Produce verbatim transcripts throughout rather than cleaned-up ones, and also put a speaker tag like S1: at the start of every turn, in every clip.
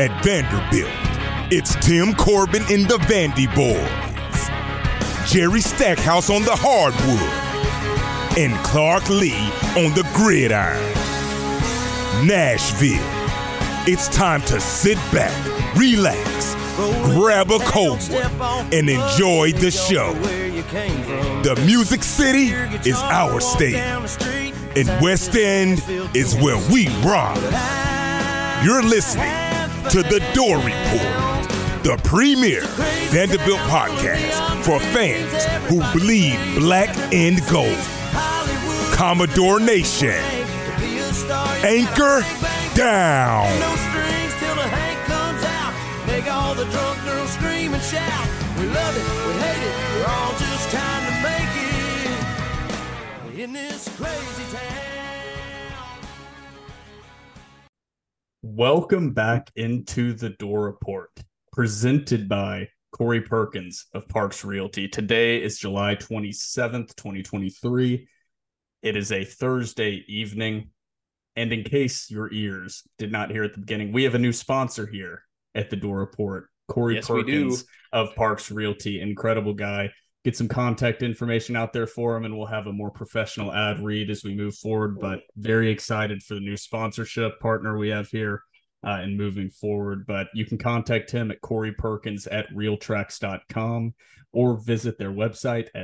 S1: At Vanderbilt, it's Tim Corbin and the Vandy Boys, Jerry Stackhouse on the hardwood, and Clark Lee on the gridiron. Nashville, it's time to sit back, relax, grab a cold one, and enjoy the show. The Music City is our stage, and West End is where we rock. You're listening to The Door Report, the premier Vanderbilt podcast for fans who bleed black and gold. Commodore Nation, anchor down. No strings till the Hank comes out. Make all the drunk girls scream and shout. We love it, we hate it, we're all just trying to make it in this crazy town.
S2: Welcome back into the Door Report, presented by Corey Perkins of Parks Realty. Today is July twenty-seventh, twenty twenty-three. It is a Thursday evening. And in case your ears did not hear at the beginning, we have a new sponsor here at the Door Report. Corey
S3: yes,
S2: Perkins of Parks Realty. Incredible guy. Get some contact information out there for him, and we'll have a more professional ad read as we move forward. But very excited for the new sponsorship partner we have here uh, and moving forward. But you can contact him at Corey Perkins at realtrax dot com or visit their website at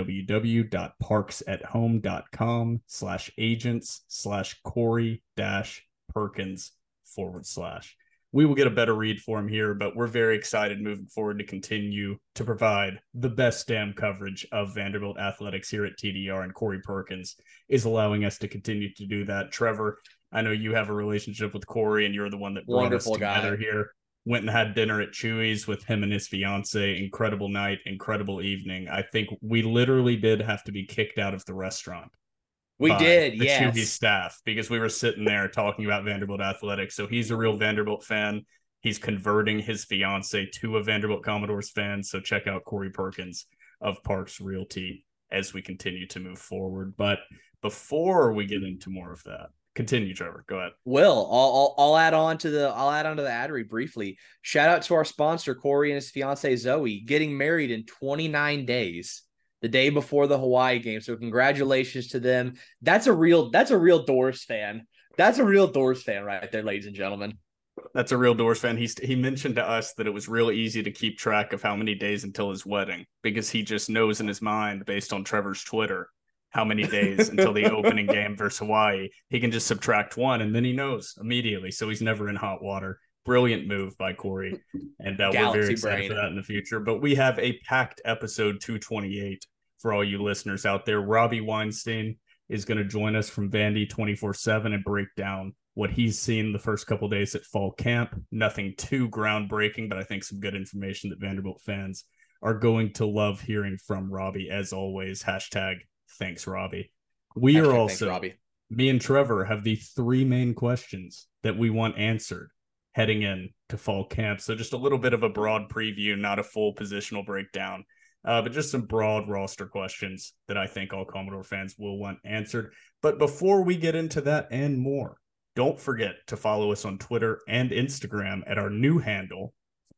S2: www.parksathome.com slash agents slash Corey dash Perkins forward slash. We will get a better read for him here, but we're very excited moving forward to continue to provide the best damn coverage of Vanderbilt athletics here at T D R, and Corey Perkins is allowing us to continue to do that. Trevor, I know you have a relationship with Corey, and you're the one that brought
S3: Wonderful
S2: us together
S3: guy.
S2: here. Went and had dinner at Chewy's with him and his fiance. Incredible night, incredible evening. I think we literally did have to be kicked out of the restaurant.
S3: We did,
S2: the
S3: yes.
S2: Chewy's staff, because we were sitting there talking about Vanderbilt athletics. So he's a real Vanderbilt fan. He's converting his fiance to a Vanderbilt Commodores fan. So check out Corey Perkins of Parks Realty as we continue to move forward. But before we get into more of that, continue, Trevor. Go ahead.
S3: Will, I'll, I'll I'll add on to the I'll add on to the ad read briefly. Shout out to our sponsor Corey and his fiance Zoe, getting married in twenty-nine days, the day before the Hawaii game. So congratulations to them. That's a real that's a real Doors fan. That's a real Doors fan right there, ladies and gentlemen.
S2: That's a real Doors fan. He's, he mentioned to us that it was real easy to keep track of how many days until his wedding, because he just knows in his mind, based on Trevor's Twitter, how many days until the opening game versus Hawaii. He can just subtract one, and then he knows immediately. So he's never in hot water. Brilliant move by Corey. And uh, we're very excited brain. for that in the future. But we have a packed episode two twenty-eight for all you listeners out there. Robbie Weinstein is going to join us from Vandy twenty-four seven and break down what he's seen the first couple days at fall camp. Nothing too groundbreaking, but I think some good information that Vanderbilt fans are going to love hearing from Robbie. As always, hashtag thanks, Robbie. We
S3: hashtag
S2: are also,
S3: thanks, Robbie.
S2: Me and Trevor have the three main questions that we want answered heading in to fall camp. So just a little bit of a broad preview, not a full positional breakdown, uh, but just some broad roster questions that I think all Commodore fans will want answered. But before we get into that and more, don't forget to follow us on Twitter and Instagram at our new handle,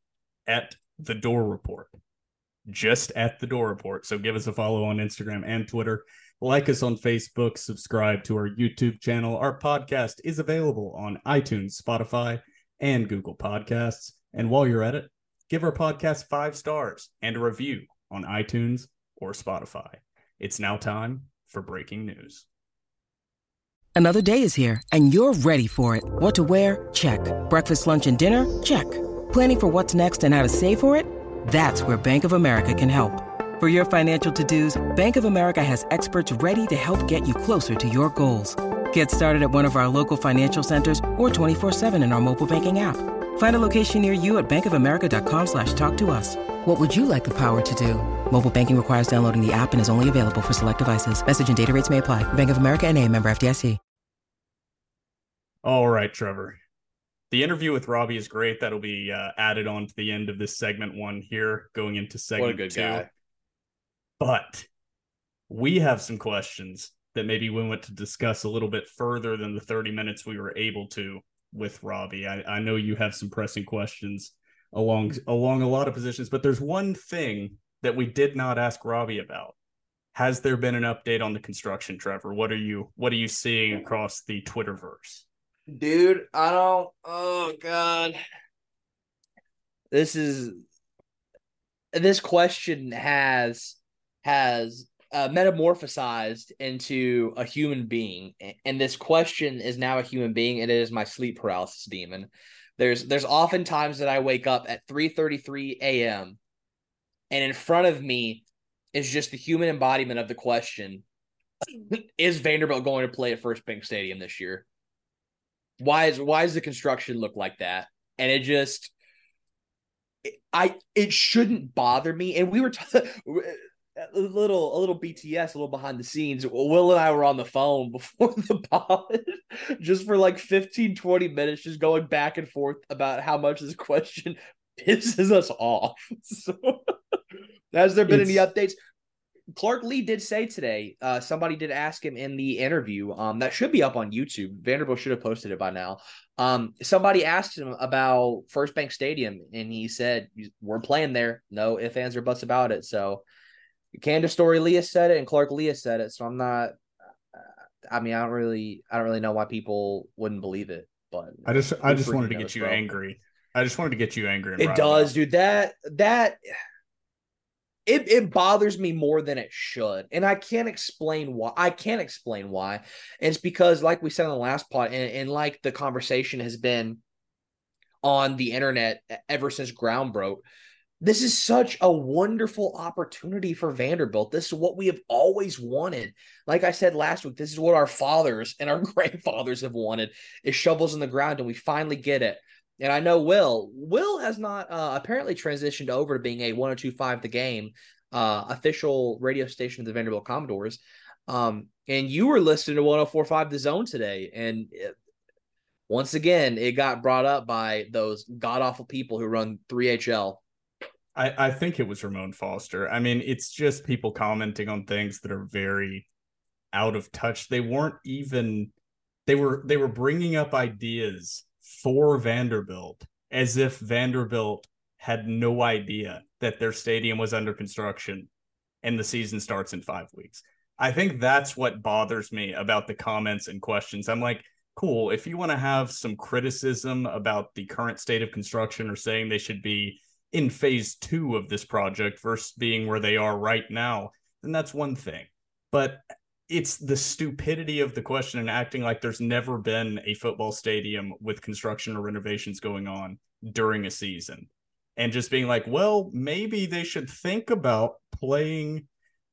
S2: at The Door Report. Just at The Door Report. So give us a follow on Instagram and Twitter. Like us on Facebook. Subscribe to our YouTube channel. Our podcast is available on iTunes, Spotify, and Google Podcasts. And while you're at it, give our podcast five stars and a review on iTunes or Spotify. It's now time for breaking news.
S4: Another day is here, and you're ready for it. What to wear? Check. Breakfast, lunch, and dinner? Check. Planning for what's next and how to save for it? That's where Bank of America can help. For your financial to-dos, Bank of America has experts ready to help get you closer to your goals. Get started at one of our local financial centers or twenty-four seven in our mobile banking app. Find a location near you at bankofamerica.com slash talk to us. What would you like the power to do? Mobile banking requires downloading the app and is only available for select devices. Message and data rates may apply. Bank of America N A, member F D I C.
S2: All right, Trevor. The interview with Robbie is great. That'll be uh, added on to the end of this segment one here, going into segment
S3: what a good
S2: two.
S3: Guy.
S2: But we have some questions that maybe we want to discuss a little bit further than the thirty minutes we were able to with Robbie. I, I know you have some pressing questions along along a lot of positions, but there's one thing that we did not ask Robbie about. Has there been an update on the construction, Trevor? What are you what are you seeing across the Twitterverse?
S3: Dude, I don't oh god. This is this question has has uh, metamorphosized into a human being, and this question is now a human being, and it is my sleep paralysis demon. There's there's often times that I wake up at three thirty-three a.m. and in front of me is just the human embodiment of the question: is Vanderbilt going to play at First Bank Stadium this year? Why is why does the construction look like that? And it just, I it shouldn't bother me. And we were t- a little a little B T S, a little behind the scenes. Will and I were on the phone before the pod, just for like fifteen, twenty minutes, just going back and forth about how much this question pisses us off. So, has there been it's... any updates? Clark Lee did say today, uh, somebody did ask him in the interview, um, that should be up on YouTube. Vanderbilt should have posted it by now. Um, somebody asked him about First Bank Stadium, and he said, we're playing there. No ifs, ands, or buts about it. So Candace Story Leah said it, and Clark Leah said it. So I'm not, I mean, I don't really, I don't really know why people wouldn't believe it, but
S2: I just, I just wanted to get you angry. I just wanted to get you angry.
S3: It does, dude. That, that, It it bothers me more than it should, and I can't explain why. I can't explain why. And it's because, like we said in the last pod, and, and like the conversation has been on the internet ever since ground broke, this is such a wonderful opportunity for Vanderbilt. This is what we have always wanted. Like I said last week, this is what our fathers and our grandfathers have wanted, is shovels in the ground, and we finally get it. And I know Will. Will has not uh, apparently transitioned over to being a one oh two point five The Game uh, official radio station of the Vanderbilt Commodores. Um, and you were listening to one oh four point five The Zone today. And it, once again, it got brought up by those god-awful people who run three H L.
S2: I, I think it was Ramon Foster. I mean, it's just people commenting on things that are very out of touch. They weren't even – they were they were bringing up ideas for Vanderbilt as if Vanderbilt had no idea that their stadium was under construction and the season starts in five weeks. I think that's what bothers me about the comments and questions. I'm like, cool, if you want to have some criticism about the current state of construction, or saying they should be in phase two of this project versus being where they are right now, then that's one thing. But it's the stupidity of the question and acting like there's never been a football stadium with construction or renovations going on during a season, and just being like, well, maybe they should think about playing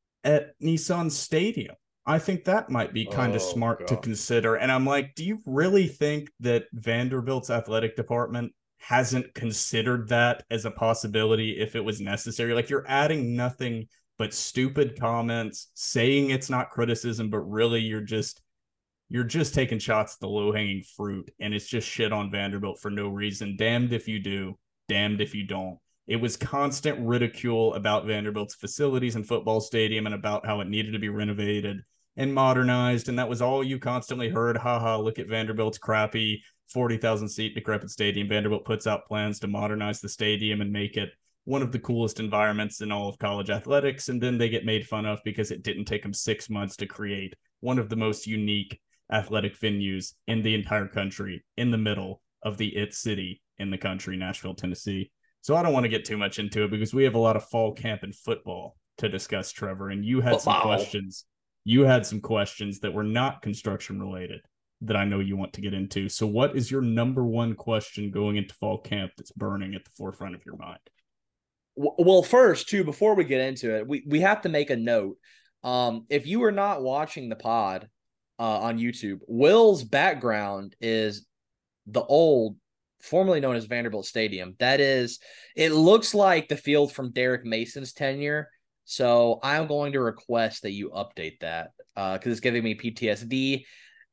S2: at Nissan Stadium. I think that might be kind of oh, smart God. to consider. And I'm like, do you really think that Vanderbilt's athletic department hasn't considered that as a possibility if it was necessary? Like, you're adding nothing but stupid comments, saying it's not criticism, but really you're just you're just taking shots at the low-hanging fruit, and it's just shit on Vanderbilt for no reason. Damned if you do, damned if you don't. It was constant ridicule about Vanderbilt's facilities and football stadium, and about how it needed to be renovated and modernized, and that was all you constantly heard. Haha, look at Vanderbilt's crappy forty thousand seat decrepit stadium. Vanderbilt puts out plans to modernize the stadium and make it one of the coolest environments in all of college athletics, and then they get made fun of because it didn't take them six months to create one of the most unique athletic venues in the entire country, in the middle of the it city in the country, Nashville, Tennessee. So I don't want to get too much into it because we have a lot of fall camp and football to discuss, Trevor, and you had oh, some wow. questions. You had some questions that were not construction related that I know you want to get into. So what is your number one question going into fall camp that's burning at the forefront of your mind?
S3: Well, first, too, before we get into it, we, we have to make a note. Um, if you are not watching the pod uh, on YouTube, Will's background is the old, formerly known as Vanderbilt Stadium. That is, it looks like the field from Derek Mason's tenure. So I'm going to request that you update that because uh, it's giving me P T S D.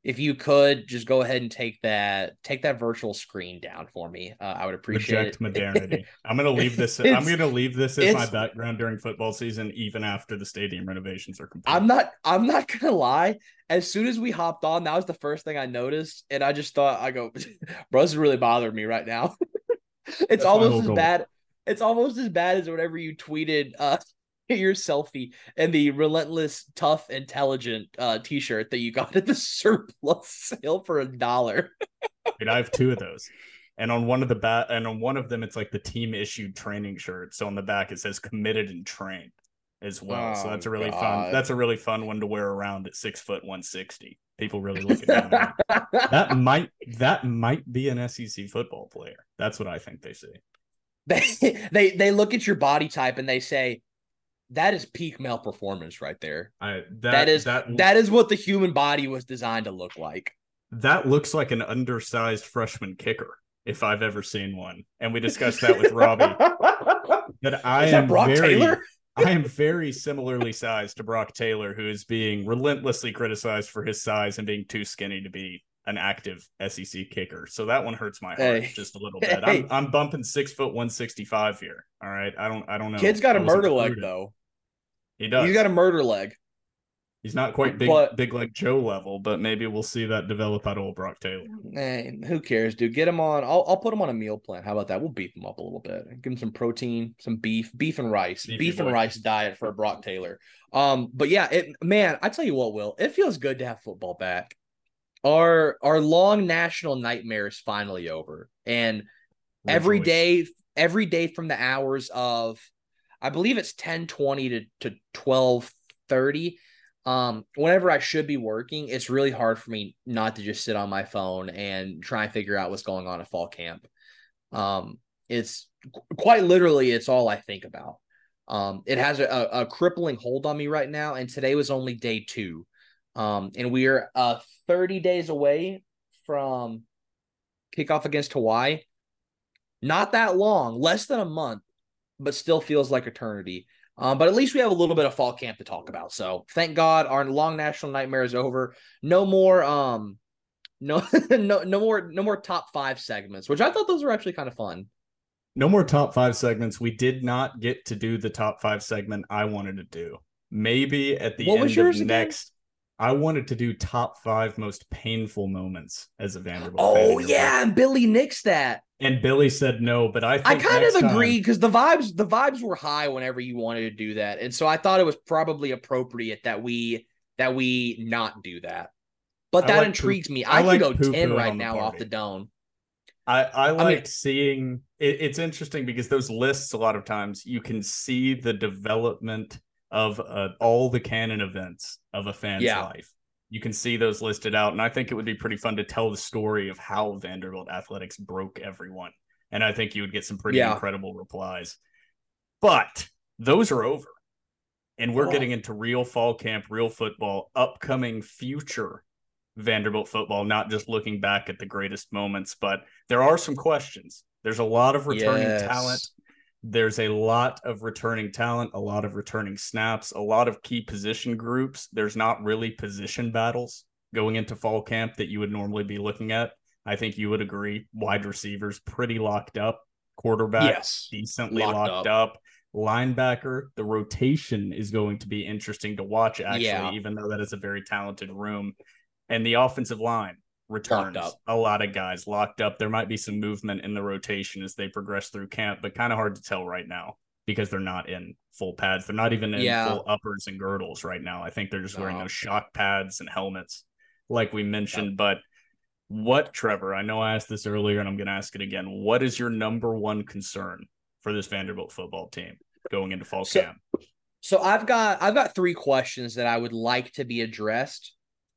S3: if you could just go ahead and take that take that virtual screen down for me, uh, I would appreciate
S2: Reject
S3: it.
S2: modernity. I'm gonna leave this. I'm gonna leave this as my background during football season, even after the stadium renovations are complete.
S3: I'm not. I'm not gonna lie. As soon as we hopped on, that was the first thing I noticed, and I just thought, I go, bro, this is really bothering me right now. It's That's almost as goal. bad. It's almost as bad as whenever you tweeted uh, your selfie and the relentless, tough, intelligent uh, T-shirt that you got at the surplus sale for a dollar.
S2: Dude, I have two of those, and on one of the back, and on one of them, it's like the team issued training shirt. So on the back, it says "committed and trained" as well. Oh, so that's a really God. fun. That's a really fun one to wear around at six foot one sixty. People really looking down at me. That might that might be an S E C football player. That's what I think they say.
S3: They they they look at your body type and they say, that is peak male performance right there.
S2: I, that,
S3: that is
S2: that,
S3: that is what the human body was designed to look like.
S2: That looks like an undersized freshman kicker, if I've ever seen one. And we discussed that with Robbie. That I
S3: is that
S2: am
S3: Brock
S2: very,
S3: Taylor?
S2: I am very similarly sized to Brock Taylor, who is being relentlessly criticized for his size and being too skinny to be an active S E C kicker. So that one hurts my heart hey. just a little bit. Hey. I'm, I'm bumping six foot one sixty-five here. All right. I don't, I don't know.
S3: Kid's got a murder leg though.
S2: He does.
S3: He's got a murder leg.
S2: He's not quite big, but, big like Joe level, but maybe we'll see that develop out of old Brock Taylor.
S3: Man, who cares, dude? Get him on. I'll, I'll put him on a meal plan. How about that? We'll beef him up a little bit. Give him some protein, some beef, beef and rice, Beefy beef boy. and rice diet for a Brock Taylor. Um, but yeah, it man, I tell you what, Will, it feels good to have football back. Our our long national nightmare is finally over, and Rejoice. every day, every day from the hours of, I believe it's ten twenty to to twelve thirty. Um, whenever I should be working, it's really hard for me not to just sit on my phone and try and figure out what's going on at fall camp. Um, it's quite literally, it's all I think about. Um, it has a, a crippling hold on me right now, and today was only day two. Um, and we are uh thirty days away from kickoff against Hawaii. Not that long, less than a month, but still feels like eternity. Um, but at least we have a little bit of fall camp to talk about. So thank God our long national nightmare is over. No more, um, no, no, no more, no more top five segments, which I thought those were actually kind of fun.
S2: No more top five segments. We did not get to do the top five segment I wanted to do. Maybe at the
S3: what
S2: end of
S3: again?
S2: next, I wanted to do top five most painful moments as a Vanderbilt
S3: oh,
S2: fan.
S3: Oh yeah, and Billy nixed that.
S2: And Billy said no, but I think
S3: I kind of
S2: time...
S3: agree because the vibes the vibes were high whenever you wanted to do that, and so I thought it was probably appropriate that we that we not do that. But that like intrigues poop- me. I, I like could go ten right now off the dome.
S2: I I like I mean, seeing it, it's interesting because those lists a lot of times you can see the development of uh, all the canon events of a fan's yeah. life. You can see those listed out, and I think it would be pretty fun to tell the story of how Vanderbilt athletics broke everyone. And I think you would get some pretty yeah. incredible replies. But those are over, and we're oh. getting into real fall camp, real football, upcoming future Vanderbilt football, not just looking back at the greatest moments, but there are some questions. There's a lot of returning yes. talent. There's a lot of returning talent, a lot of returning snaps, a lot of key position groups. There's not really position battles going into fall camp that you would normally be looking at. I think you would agree. Wide receivers pretty locked up. Quarterback
S3: yes.
S2: decently locked, locked up. up. Linebacker, the rotation is going to be interesting to watch, actually, yeah. even though that is a very talented room. And the offensive line returns. A lot of guys locked up. There might be some movement in the rotation as they progress through camp, but kind of hard to tell right now because they're not in full pads. They're not even in yeah. full uppers and girdles right now. I think they're just no. wearing those shock pads and helmets like we mentioned. Yep. But what, Trevor, I know I asked this earlier and I'm going to ask it again. What is your number one concern for this Vanderbilt football team going into fall
S3: so,
S2: camp?
S3: So I've got I've got three questions that I would like to be addressed.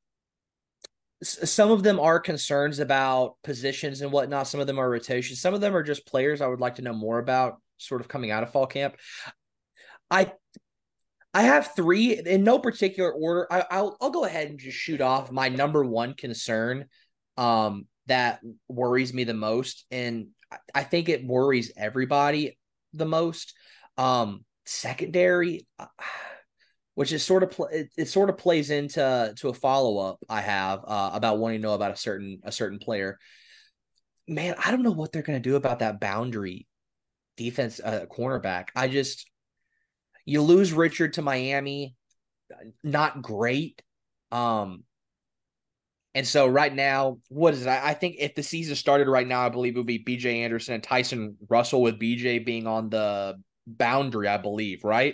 S3: Some of them are concerns about positions and whatnot. Some of them are rotations. Some of them are just players I would like to know more about sort of coming out of fall camp. I I have three in no particular order. I, I'll I'll go ahead and just shoot off my number one concern um, that worries me the most. And I think it worries everybody the most. Um, secondary. which is sort of pl- it, it sort of plays into to a follow up I have uh, about wanting to know about a certain a certain player. Man, I don't know what they're going to do about that boundary defense uh, cornerback. I just you lose Richard to Miami, not great. Um, and so right now, what is it? I, I think if the season started right now, I believe it would be B J Anderson and Tyson Russell, with B J being on the boundary, I believe, right?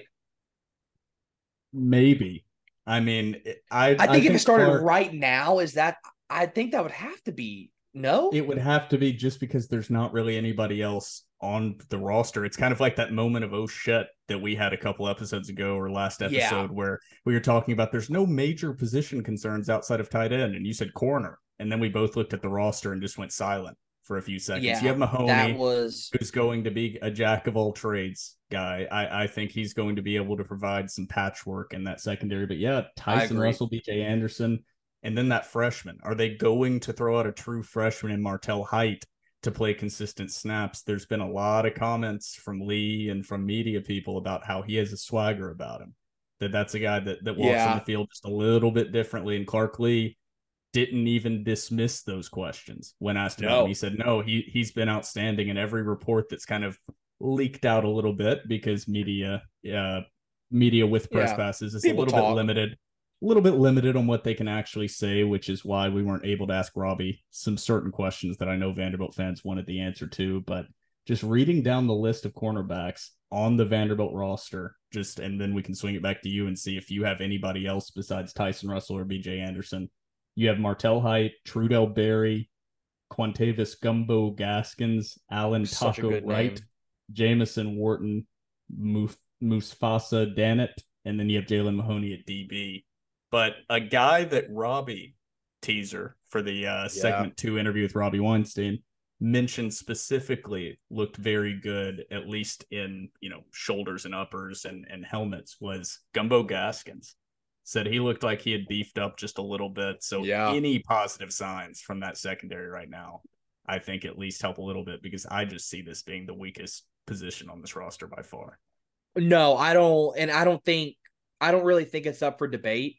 S2: Maybe. I mean, I
S3: I think
S2: I
S3: if
S2: think
S3: it started
S2: Clark,
S3: right now, is that I think that would have to be no.
S2: it would have to be, just because there's not really anybody else on the roster. It's kind of like that moment of oh shit that we had a couple episodes ago, or last episode,
S3: Yeah.
S2: where we were talking about there's no major position concerns outside of tight end, and you said corner, and then we both looked at the roster and just went silent for a few seconds.
S3: Yeah,
S2: You have Mahoney,
S3: that was
S2: who's going to be a jack of all trades guy. I, I think he's going to be able to provide some patchwork in that secondary. But yeah, Tyson
S3: agree.
S2: Russell, B J Anderson, and then that freshman. Are they going to throw out a true freshman in Martel Height to play consistent snaps? There's been a lot of comments from Lee and from media people about how he has a swagger about him, that that's a guy that, that walks
S3: Yeah.
S2: on the field just a little bit differently. And Clark Lee didn't even dismiss those questions when asked about
S3: No.
S2: him. He said, no, he, he's been outstanding. In every report that's kind of leaked out a little bit, because media, uh, media with press
S3: Yeah.
S2: passes is
S3: People
S2: a little
S3: talk.
S2: bit limited, a little bit limited on what they can actually say, which is why we weren't able to ask Robbie some certain questions that I know Vanderbilt fans wanted the answer to. But just reading down the list of cornerbacks on the Vanderbilt roster, just, and then we can swing it back to you and see if you have anybody else besides Tyson Russell or B J Anderson. You have Martel Height, Trudell Berry, Quantavis Gumbo Gaskins, Alan
S3: Such a
S2: Taco
S3: good
S2: Wright,
S3: name.
S2: Jamison Wharton, Muf- Musfasa Dannett, and then you have Jalen Mahoney at D B. But a guy that Robbie, teaser for the uh, segment two interview with Robbie Weinstein, mentioned specifically looked very good, at least in, you know, shoulders and uppers and, and helmets, was Gumbo Gaskins. Said he looked like he had beefed up just a little bit. So
S3: Yeah.
S2: any positive signs from that secondary right now, I think at least help a little bit, because I just see this being the weakest position on this roster by far.
S3: No, I don't, and I don't think I don't really think it's up for debate.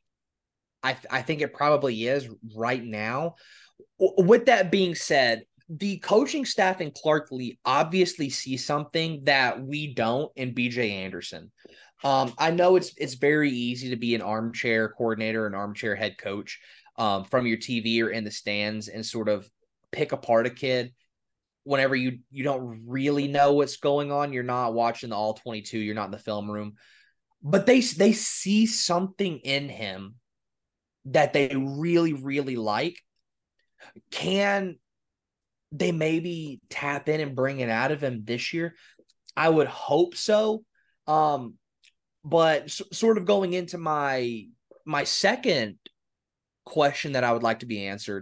S3: I th- I think it probably is right now. W- With that being said, the coaching staff and Clark Lee obviously see something that we don't in B J Anderson. Um, I know it's it's very easy to be an armchair coordinator, an armchair head coach, um, from your T V or in the stands, and sort of pick apart a kid whenever you you don't really know what's going on. You're not watching the all twenty-two. You're not in the film room, but they they see something in him that they really really like. Can they maybe tap in and bring it out of him this year? I would hope so. Um, but s- sort of going into my my second question that I would like to be answered,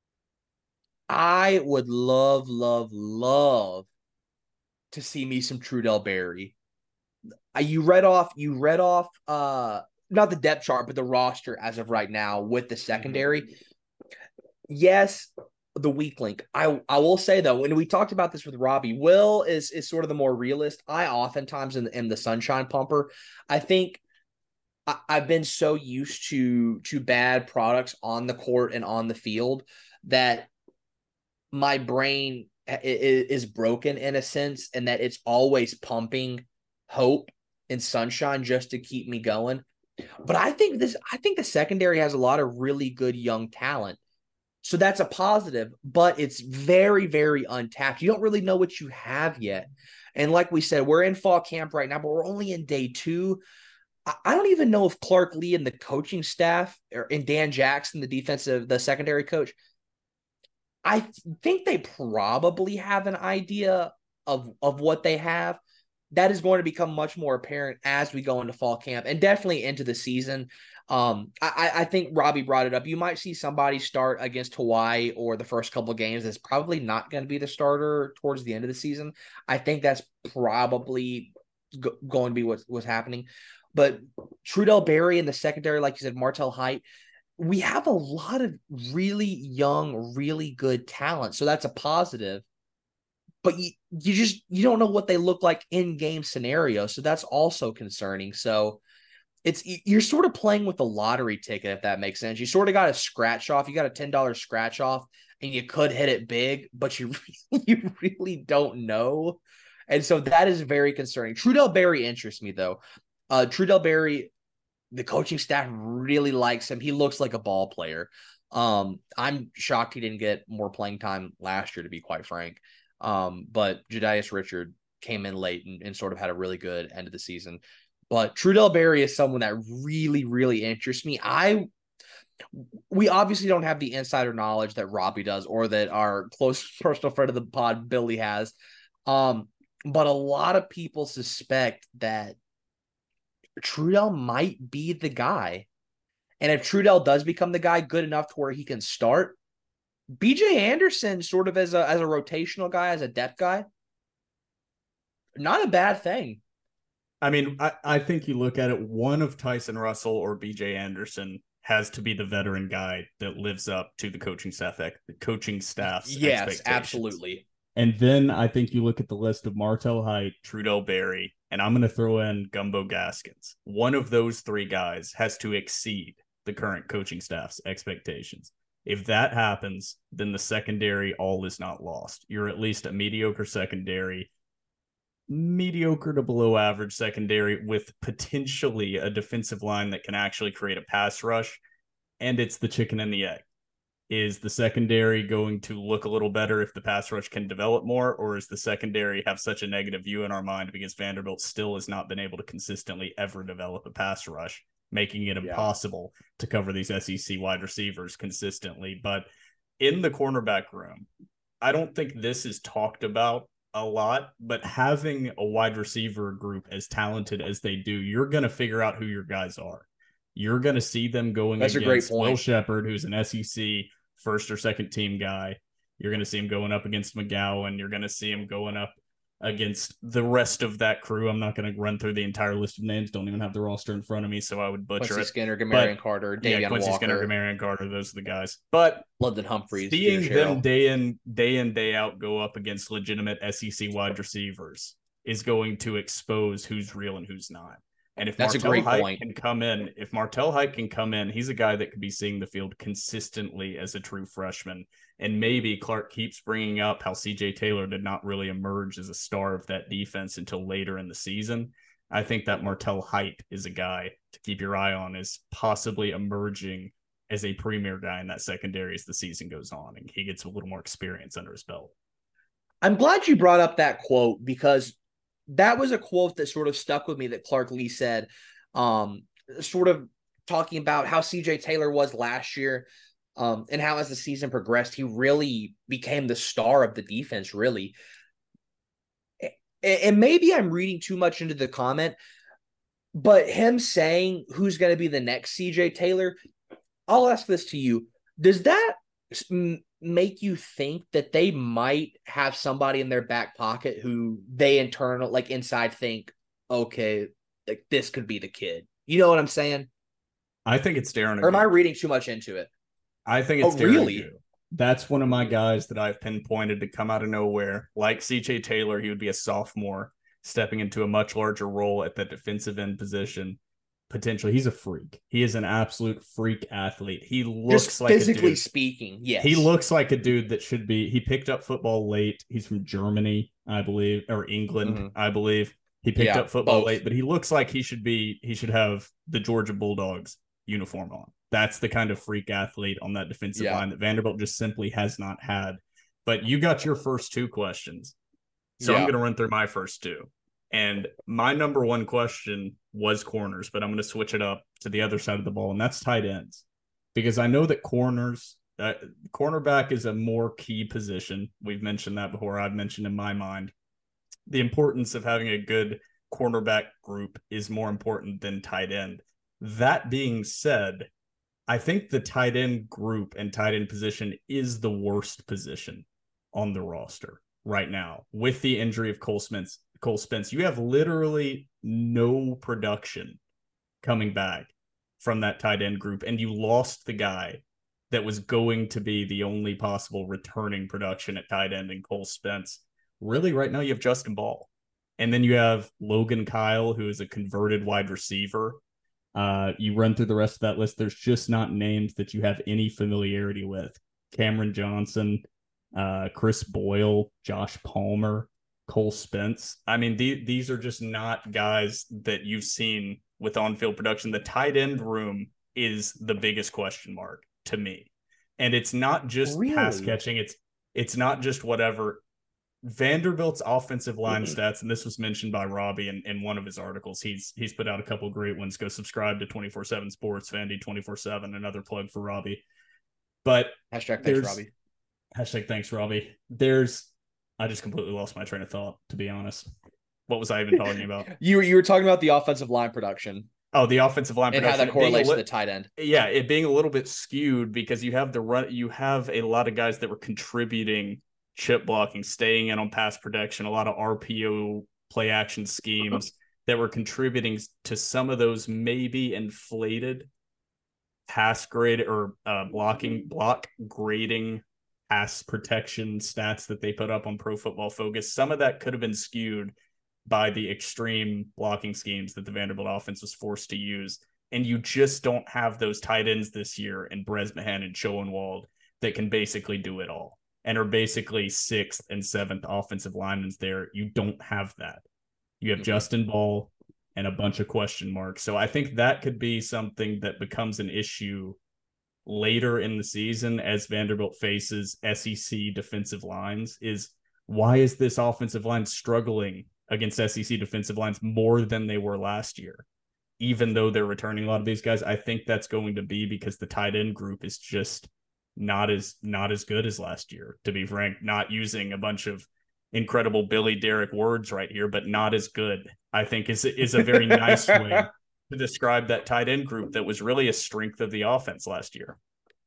S3: I would love, love, love to see me some Trudell Berry. Uh, you read off, you read off, uh, not the depth chart, but the roster as of right now with the secondary. Yes, the weak link. I I will say though, when we talked about this with Robbie, Will is is sort of the more realist. I oftentimes am, am the sunshine pumper. I think I, I've been so used to to bad products on the court and on the field that my brain is broken in a sense, and that it's always pumping hope and sunshine just to keep me going. But I think this, I think the secondary has a lot of really good young talent. So that's a positive, but it's very, very untapped. You don't really know what you have yet. And like we said, we're in fall camp right now, but we're only in day two. I don't even know if Clark Lee and the coaching staff, or and Dan Jackson, the defensive, the secondary coach, I think they probably have an idea of, of what they have. That is going to become much more apparent as we go into fall camp and definitely into the season. Um, I, I think Robbie brought it up. You might see somebody start against Hawaii or the first couple of games that's probably not going to be the starter towards the end of the season. I think that's probably go- going to be what's, what's happening. But Trudell Berry in the secondary, like you said, Martel Height, we have a lot of really young, really good talent. So that's a positive. But you, you just you don't know what they look like in game scenario. So that's also concerning. So it's you're sort of playing with the lottery ticket, if that makes sense. You sort of got a scratch off. You got a ten dollars scratch off, and you could hit it big, but you you really don't know. And so that is very concerning. Trudell Berry interests me, though. Uh, Trudell Berry, the coaching staff really likes him. He looks like a ball player. Um, I'm shocked he didn't get more playing time last year, to be quite frank. Um, but Jadias Richard came in late and, and sort of had a really good end of the season. But Trudell Berry is someone that really, really interests me. I we obviously don't have the insider knowledge that Robbie does or that our close personal friend of the pod, Billy, has. Um, but a lot of people suspect that Trudell might be the guy. And if Trudell does become the guy good enough to where he can start, B J Anderson sort of as a as a rotational guy, as a depth guy, not a bad thing.
S2: I mean, I, I think you look at it, one of Tyson Russell or B J Anderson has to be the veteran guy that lives up to the coaching staff, the coaching staff's
S3: yes,
S2: expectations.
S3: Absolutely.
S2: And then I think you look at the list of Martel Height, Trudell Berry, and I'm going to throw in Gumbo Gaskins. One of those three guys has to exceed the current coaching staff's expectations. If that happens, then the secondary all is not lost. You're at least a mediocre secondary, mediocre to below average secondary with potentially a defensive line that can actually create a pass rush. And it's the chicken and the egg. Is the secondary going to look a little better if the pass rush can develop more, or is the secondary have such a negative view in our mind because Vanderbilt still has not been able to consistently ever develop a pass rush, making it impossible yeah. to cover these S E C wide receivers consistently? But in the cornerback room, I don't think this is talked about a lot, but having a wide receiver group as talented as they do, you're going to figure out who your guys are. You're going to see them going
S3: That's
S2: against
S3: a great point.
S2: Will Shepherd, who's an S E C first or second team guy. You're going to see him going up against McGowan. You're going to see him going up against the rest of that crew. I'm not going to run through the entire list of names. Don't even have the roster in front of me, so I would butcher
S3: Quincy
S2: it.
S3: Skinner, Gamarian
S2: but,
S3: Carter, Davion
S2: yeah, Quincy
S3: Walker,
S2: Skinner, Gamarian Carter, those are the guys. But
S3: London Humphreys,
S2: seeing
S3: Peter
S2: them
S3: Sherrill.
S2: day in, day in, day out go up against legitimate S E C wide receivers is going to expose who's real and who's not. And if
S3: That's
S2: Martel
S3: a great
S2: Height
S3: point.
S2: can come in, if Martel Height can come in, he's a guy that could be seeing the field consistently as a true freshman. And maybe Clark keeps bringing up how C J Taylor did not really emerge as a star of that defense until later in the season. I think that Martel Height is a guy to keep your eye on, is possibly emerging as a premier guy in that secondary as the season goes on and he gets a little more experience under his belt.
S3: I'm glad you brought up that quote, because that was a quote that sort of stuck with me that Clark Lea said, um, sort of talking about how C J Taylor was last year, um, and how as the season progressed, he really became the star of the defense, really. And maybe I'm reading too much into the comment, but him saying who's going to be the next C J Taylor, I'll ask this to you. Does that make you think that they might have somebody in their back pocket who they internal, like inside, think, okay, like this could be the kid? You know what I'm saying?
S2: I think it's Darren.
S3: Or am I reading too much into it?
S2: I think it's
S3: oh,
S2: Darren.
S3: Really?
S2: Agu. That's one of my guys that I've pinpointed to come out of nowhere. Like C J Taylor, he would be a sophomore stepping into a much larger role at the defensive end position. Potentially, he's a freak. He is an absolute freak athlete. He looks
S3: Just
S2: like
S3: physically
S2: a dude.
S3: speaking, yes.
S2: He looks like a dude that should be. He picked up football late. He's from Germany, I believe, or England,
S3: mm-hmm.
S2: I believe. He picked
S3: yeah,
S2: up football
S3: both.
S2: late, but he looks like he should be. He should have the Georgia Bulldogs uniform on. That's the kind of freak athlete on that defensive
S3: yeah.
S2: line that Vanderbilt just simply has not had. But you got your first two questions, so
S3: yeah.
S2: I'm going to run through my first two. And my number one question was corners, but I'm going to switch it up to the other side of the ball, and that's tight ends. Because I know that corners, uh, cornerback is a more key position. We've mentioned that before. I've mentioned in my mind the importance of having a good cornerback group is more important than tight end. That being said, I think the tight end group and tight end position is the worst position on the roster right now. With the injury of Cole Spence, Cole Spence, you have literally no production coming back from that tight end group, and you lost the guy that was going to be the only possible returning production at tight end in Cole Spence. Really, right now you have Justin Ball, and then you have Logan Kyle, who is a converted wide receiver. Uh, you run through the rest of that list. There's just not names that you have any familiarity with. Cameron Johnson, uh, Chris Boyle, Josh Palmer, Cole Spence. I mean, the, these are just not guys that you've seen with on-field production. The tight end room is the biggest question mark to me. And it's not just
S3: Really?
S2: pass catching. It's, it's not just whatever. Vanderbilt's offensive line stats, and this was mentioned by Robbie in, in one of his articles. He's he's put out a couple of great ones. Go subscribe to twenty-four seven Sports, Vandy twenty-four seven, another plug for Robbie. But
S3: Hashtag thanks, Robbie.
S2: Hashtag thanks, Robbie. There's, I just completely lost my train of thought, to be honest. What was I even talking about?
S3: you, were, you were talking about the offensive line production.
S2: Oh, the offensive line
S3: and
S2: production.
S3: how that correlates li- to the tight end.
S2: Yeah, it being a little bit skewed because you have the run, you have a lot of guys that were contributing chip blocking, staying in on pass protection, a lot of R P O play action schemes that were contributing to some of those maybe inflated pass grade or uh, blocking block grading pass protection stats that they put up on Pro Football Focus. Some of that could have been skewed by the extreme blocking schemes that the Vanderbilt offense was forced to use. And you just don't have those tight ends this year in Bresnahan and Schoenwald that can basically do it all and are basically sixth and seventh offensive linemen there. You don't have that. You have mm-hmm. Justin Ball and a bunch of question marks. So I think that could be something that becomes an issue later in the season as Vanderbilt faces S E C defensive lines is why is this offensive line struggling against S E C defensive lines more than they were last year? Even though they're returning a lot of these guys, I think that's going to be because the tight end group is just not as not as good as last year, to be frank. Not using a bunch of incredible Billy Derrick words right here, but not as good, I think is is a very nice way to describe that tight end group that was really a strength of the offense last year.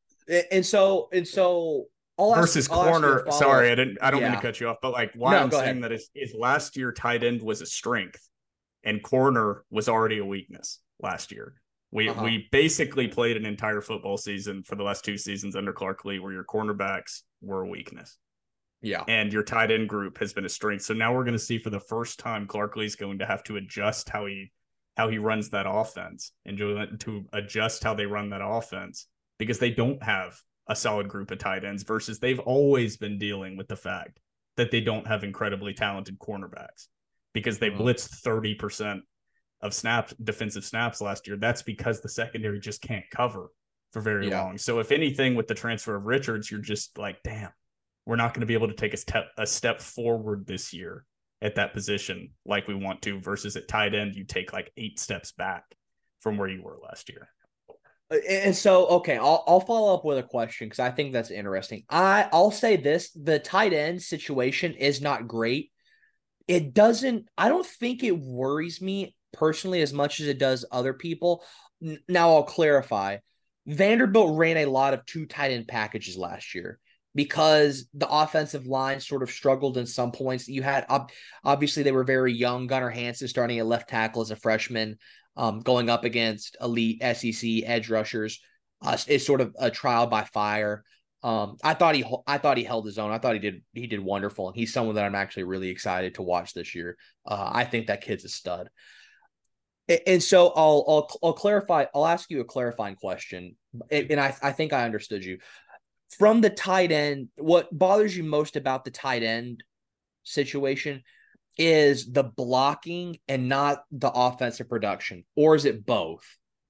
S3: And so and so I'll
S2: versus
S3: ask, I'll
S2: corner. Sorry, I didn't. I don't
S3: yeah.
S2: mean to cut you off, but like why
S3: no,
S2: I'm saying
S3: ahead.
S2: that is, is last year tight end was a strength, and corner was already a weakness last year. We uh-huh. we basically played an entire football season for the last two seasons under Clark Lee, where your cornerbacks were a weakness.
S3: Yeah,
S2: and your tight end group has been a strength. So now we're going to see for the first time Clark Lee's going to have to adjust how he how he runs that offense and to adjust how they run that offense because they don't have a solid group of tight ends versus they've always been dealing with the fact that they don't have incredibly talented cornerbacks because they mm-hmm. blitzed thirty percent of snaps, defensive snaps last year. That's because the secondary just can't cover for very yeah. long. So if anything with the transfer of Richards, you're just like, damn, we're not going to be able to take a step, a step forward this year at that position like we want to versus at tight end, you take like eight steps back from where you were last year.
S3: And so, okay, I'll I'll follow up with a question because I think that's interesting. I, I'll say this, the tight end situation is not great. It doesn't, I don't think it worries me personally as much as it does other people. Now I'll clarify. Vanderbilt ran a lot of two tight end packages last year because the offensive line sort of struggled in some points. You had, obviously they were very young. Gunnar Hansen starting at left tackle as a freshman. Um, going up against elite S E C edge rushers uh, is sort of a trial by fire. Um, I thought he, I thought he held his own. I thought he did, he did wonderful, and he's someone that I'm actually really excited to watch this year. Uh, I think that kid's a stud. And, and so I'll, I'll, I'll clarify. I'll ask you a clarifying question, and I, I think I understood you. From the tight end, what bothers you most about the tight end situation is the blocking and not the offensive production, or is it both?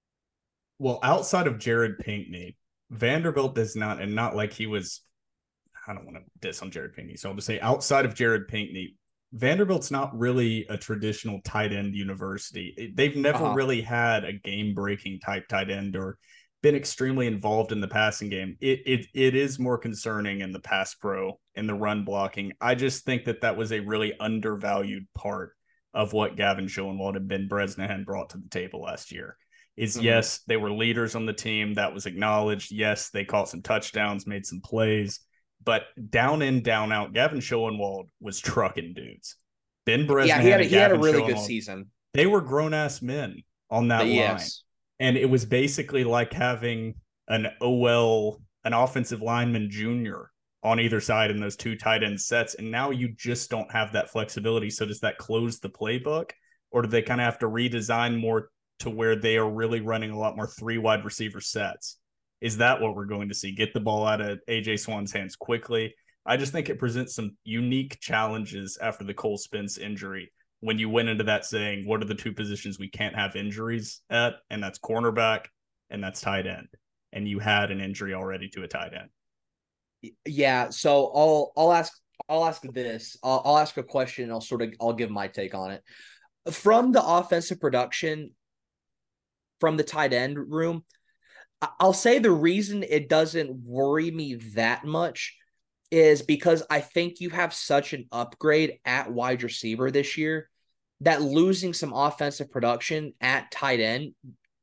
S2: Well, outside of Jared Pinkney, Vanderbilt does not, and not like he was, I don't want to diss on Jared Pinkney, so I'll just say outside of Jared Pinkney, Vanderbilt's not really a traditional tight end university. They've never uh-huh. really had a game-breaking type tight end or been extremely involved in the passing game. It it it is more concerning in the pass pro and the run blocking. I just think that that was a really undervalued part of what Gavin Schoenwald and Ben Bresnahan brought to the table last year. Is mm-hmm. yes, they were leaders on the team. That was acknowledged. Yes, they caught some touchdowns, made some plays, but down in, down out, Gavin Schoenwald was trucking dudes. Ben Bresnahan
S3: yeah, he had a,
S2: and
S3: he had a really
S2: Schoenwald,
S3: good season.
S2: They were grown-ass men on that
S3: but
S2: line.
S3: Yes.
S2: And it was basically like having an O L, an offensive lineman junior on either side in those two tight end sets. And now you just don't have that flexibility. So does that close the playbook, or do they kind of have to redesign more to where they are really running a lot more three wide receiver sets. Is that what we're going to see? Get the ball out of A J Swann's hands quickly. I just think it presents some unique challenges after the Cole Spence injury. When you went into that saying, what are the two positions we can't have injuries at? And that's cornerback and that's tight end. And you had an injury already to a tight end.
S3: Yeah. So I'll, I'll ask, I'll ask this, I'll, I'll ask a question. And I'll sort of, I'll give my take on it. From the offensive production, from the tight end room, I'll say the reason it doesn't worry me that much is because I think you have such an upgrade at wide receiver this year that losing some offensive production at tight end,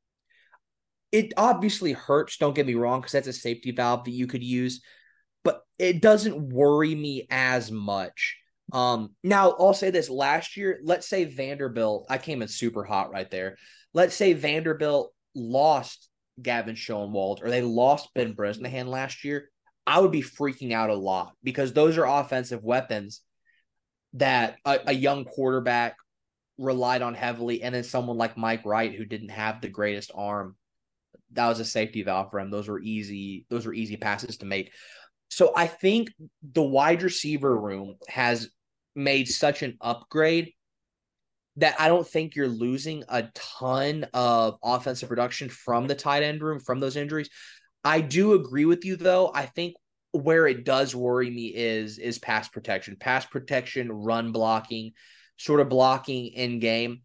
S3: it obviously hurts, don't get me wrong, because that's a safety valve that you could use, but it doesn't worry me as much. Um, now, I'll say this. Last year, let's say Vanderbilt, I came in super hot right there. Let's say Vanderbilt lost Gavin Schoenwald or they lost Ben Bresnahan last year. I would be freaking out a lot because those are offensive weapons that a, a young quarterback relied on heavily. And then someone like Mike Wright, who didn't have the greatest arm, that was a safety valve for him. Those were easy, those were easy passes to make. So I think the wide receiver room has made such an upgrade that I don't think you're losing a ton of offensive production from the tight end room, from those injuries. I do agree with you, though. I think where it does worry me is, is pass protection. Pass protection, run blocking, sort of blocking in game.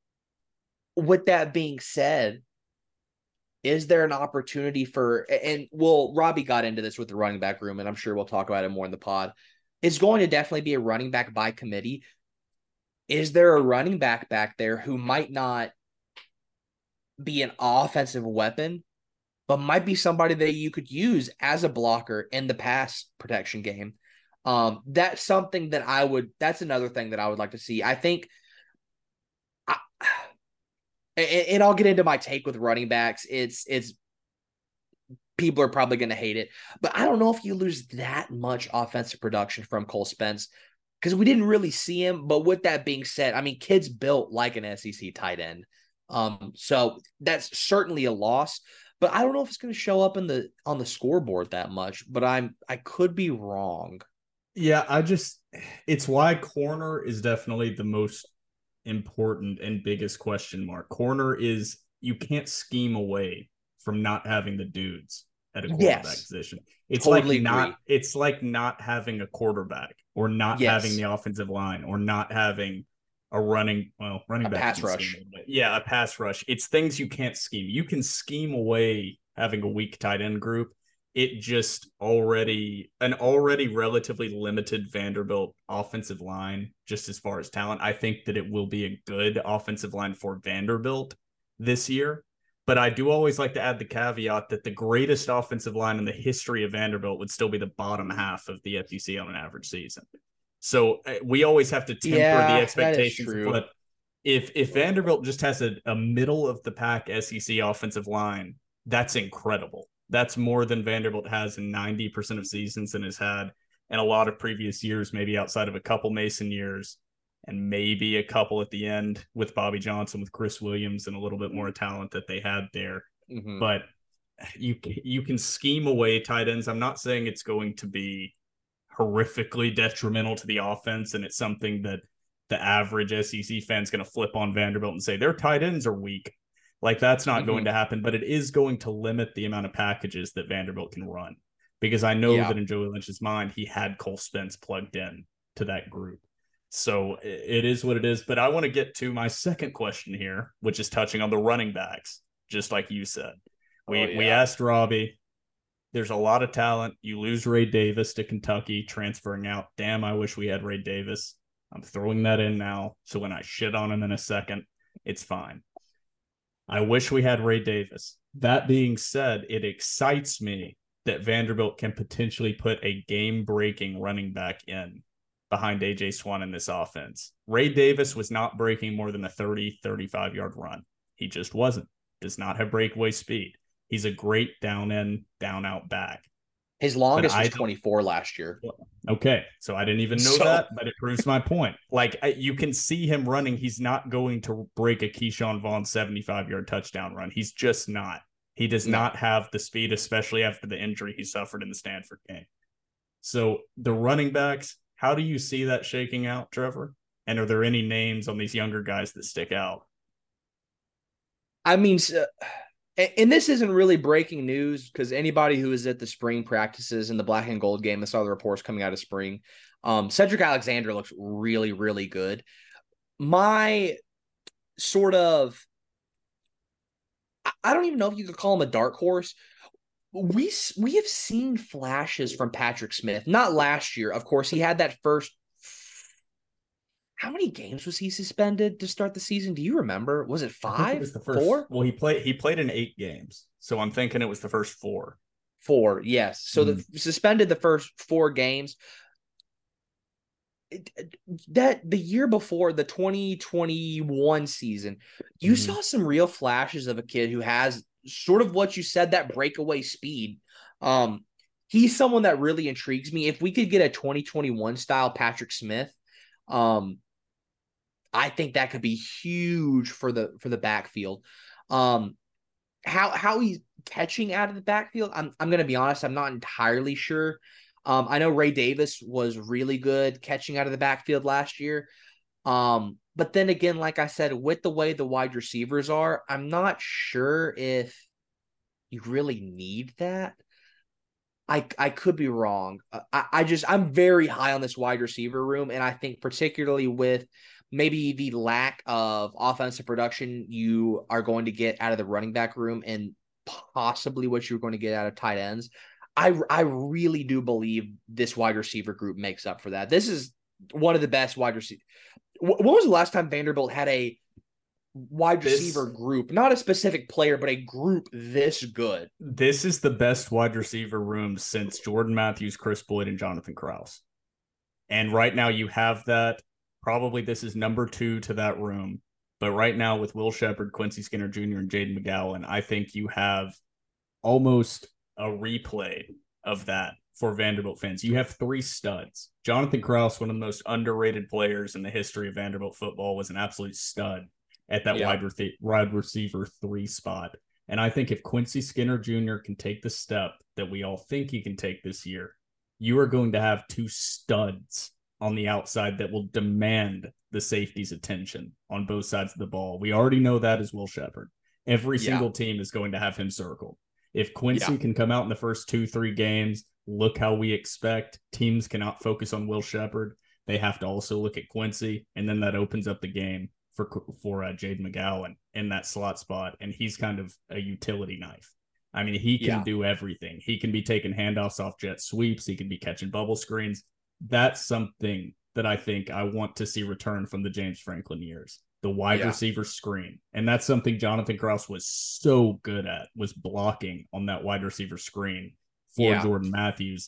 S3: With that being said, is there an opportunity for, and well, Robbie got into this with the running back room, and I'm sure we'll talk about it more in the pod. It's going to definitely be a running back by committee. Is there a running back back there who might not be an offensive weapon, but might be somebody that you could use as a blocker in the pass protection game? Um, that's something that I would, that's another thing that I would like to see. I think, I, and, and I'll get into my take with running backs. It's, it's, people are probably going to hate it, but I don't know if you lose that much offensive production from Cole Spence because we didn't really see him. But with that being said, I mean, kid's built like an S E C tight end. Um, so that's certainly a loss, but I don't know if it's going to show up in the, on the scoreboard that much, but I'm, I could be wrong.
S2: Yeah. I just, it's why corner is definitely the most important and biggest question mark. Corner is, you can't scheme away from not having the dudes at a quarterback yes. position. It's totally like not, agree. It's like not having a quarterback or not yes. having the offensive line or not having a running, well, running
S3: a
S2: back.
S3: pass rush.
S2: Yeah, a pass rush. It's things you can't scheme. You can scheme away having a weak tight end group. It just already, an already relatively limited Vanderbilt offensive line, just as far as talent. I think that it will be a good offensive line for Vanderbilt this year. But I do always like to add the caveat that the greatest offensive line in the history of Vanderbilt would still be the bottom half of the S E C on an average season. So we always have to temper yeah, the expectations. But if if Vanderbilt just has a, a middle of the pack S E C offensive line, that's incredible. That's more than Vanderbilt has in ninety percent of seasons and has had in a lot of previous years, maybe outside of a couple Mason years. And maybe a couple at the end with Bobby Johnson, with Chris Williams, and a little bit more talent that they had there. Mm-hmm. But you you can scheme away tight ends. I'm not saying it's going to be horrifically detrimental to the offense, and it's something that the average S E C fan is going to flip on Vanderbilt and say their tight ends are weak. Like, that's not mm-hmm. going to happen, but it is going to limit the amount of packages that Vanderbilt can run. Because I know yeah. that in Joey Lynch's mind, he had Cole Spence plugged in to that group. So it is what it is. But I want to get to my second question here, which is touching on the running backs, just like you said. We oh, yeah. we asked Robbie, there's a lot of talent. You lose Ray Davis to Kentucky, transferring out. Damn, I wish we had Ray Davis. I'm throwing that in now. So when I shit on him in a second, it's fine. I wish we had Ray Davis. That being said, it excites me that Vanderbilt can potentially put a game-breaking running back in behind A J Swann in this offense. Ray Davis was not breaking more than a thirty, thirty-five yard run. He just wasn't. Does not have breakaway speed. He's a great down in, down out back.
S3: His longest was twenty-four last year.
S2: Okay, so I didn't even know
S3: So-
S2: that, but it proves my point. Like, I, you can see him running. He's not going to break a Keyshawn Vaughn seventy-five-yard touchdown run. He's just not. He does
S3: No.
S2: not have the speed, especially after the injury he suffered in the Stanford game. So the running backs, how do you see that shaking out, Trevor? And are there any names on these younger guys that stick out?
S3: I mean, so- and this isn't really breaking news because anybody who is at the spring practices in the black and gold game, I saw the reports coming out of spring. Um, Cedric Alexander looks really, really good. My sort of, I don't even know if you could call him a dark horse. We we have seen flashes from Patrick Smith. Not last year, of course. He had that first. How many games was he suspended to start the season? Do you remember? Was it five?
S2: I think it was the first,
S3: four?
S2: Well, he played he played in eight games, so I'm thinking it was the first four.
S3: Four, yes. So
S2: Mm.
S3: the suspended the first four games. It- that the year before, the twenty twenty-one season, you
S2: Mhm.
S3: saw some real flashes of a kid who has sort of what you said, that breakaway speed. Um, he's someone that really intrigues me. If we could get a twenty twenty-one style Patrick Smith, um, I think that could be huge for the for the backfield. Um, how how he's catching out of the backfield, I'm I'm gonna be honest, I'm not entirely sure. Um, I know Ray Davis was really good catching out of the backfield last year. Um, but then again, like I said, with the way the wide receivers are, I'm not sure if you really need that. I I could be wrong. I, I just I'm very high on this wide receiver room, and I think particularly with maybe the lack of offensive production you are going to get out of the running back room and possibly what you're going to get out of tight ends. I I really do believe this wide receiver group makes up for that. This is one of the best wide receiver. When was the last time Vanderbilt had a wide
S2: This-
S3: receiver group, not a specific player, but a group this good?
S2: This is the best wide receiver room since Jordan Matthews, Chris Boyd, and Jonathan Krause. And right now you have that. Probably this is number two to that room. But right now with Will Shepherd, Quincy Skinner Junior, and Jaden McGowan, I think you have almost a replay of that for Vanderbilt fans. You have three studs. Jonathan Krause, one of the most underrated players in the history of Vanderbilt football, was an absolute stud at that
S3: Yeah.
S2: wide, re- wide receiver three spot. And I think if Quincy Skinner Junior can take the step that we all think he can take this year, you are going to have two studs on the outside that will demand the safety's attention on both sides of the ball. We already know that as Will Shepherd. Every
S3: Yeah.
S2: single team is going to have him circled. If Quincy
S3: Yeah.
S2: can come out in the first two, three games, look how we expect, teams cannot focus on Will Shepherd. They have to also look at Quincy, and then that opens up the game for for uh, Jaden McGowan in that slot spot, and he's kind of a utility knife. I mean, he can
S3: Yeah.
S2: do everything. He can be taking handoffs off jet sweeps. He can be catching bubble screens. That's something that I think I want to see return from the James Franklin years, the wide
S3: Yeah.
S2: receiver screen. And that's something Jonathan Krause was so good at, was blocking on that wide receiver screen for
S3: Yeah.
S2: Jordan Matthews.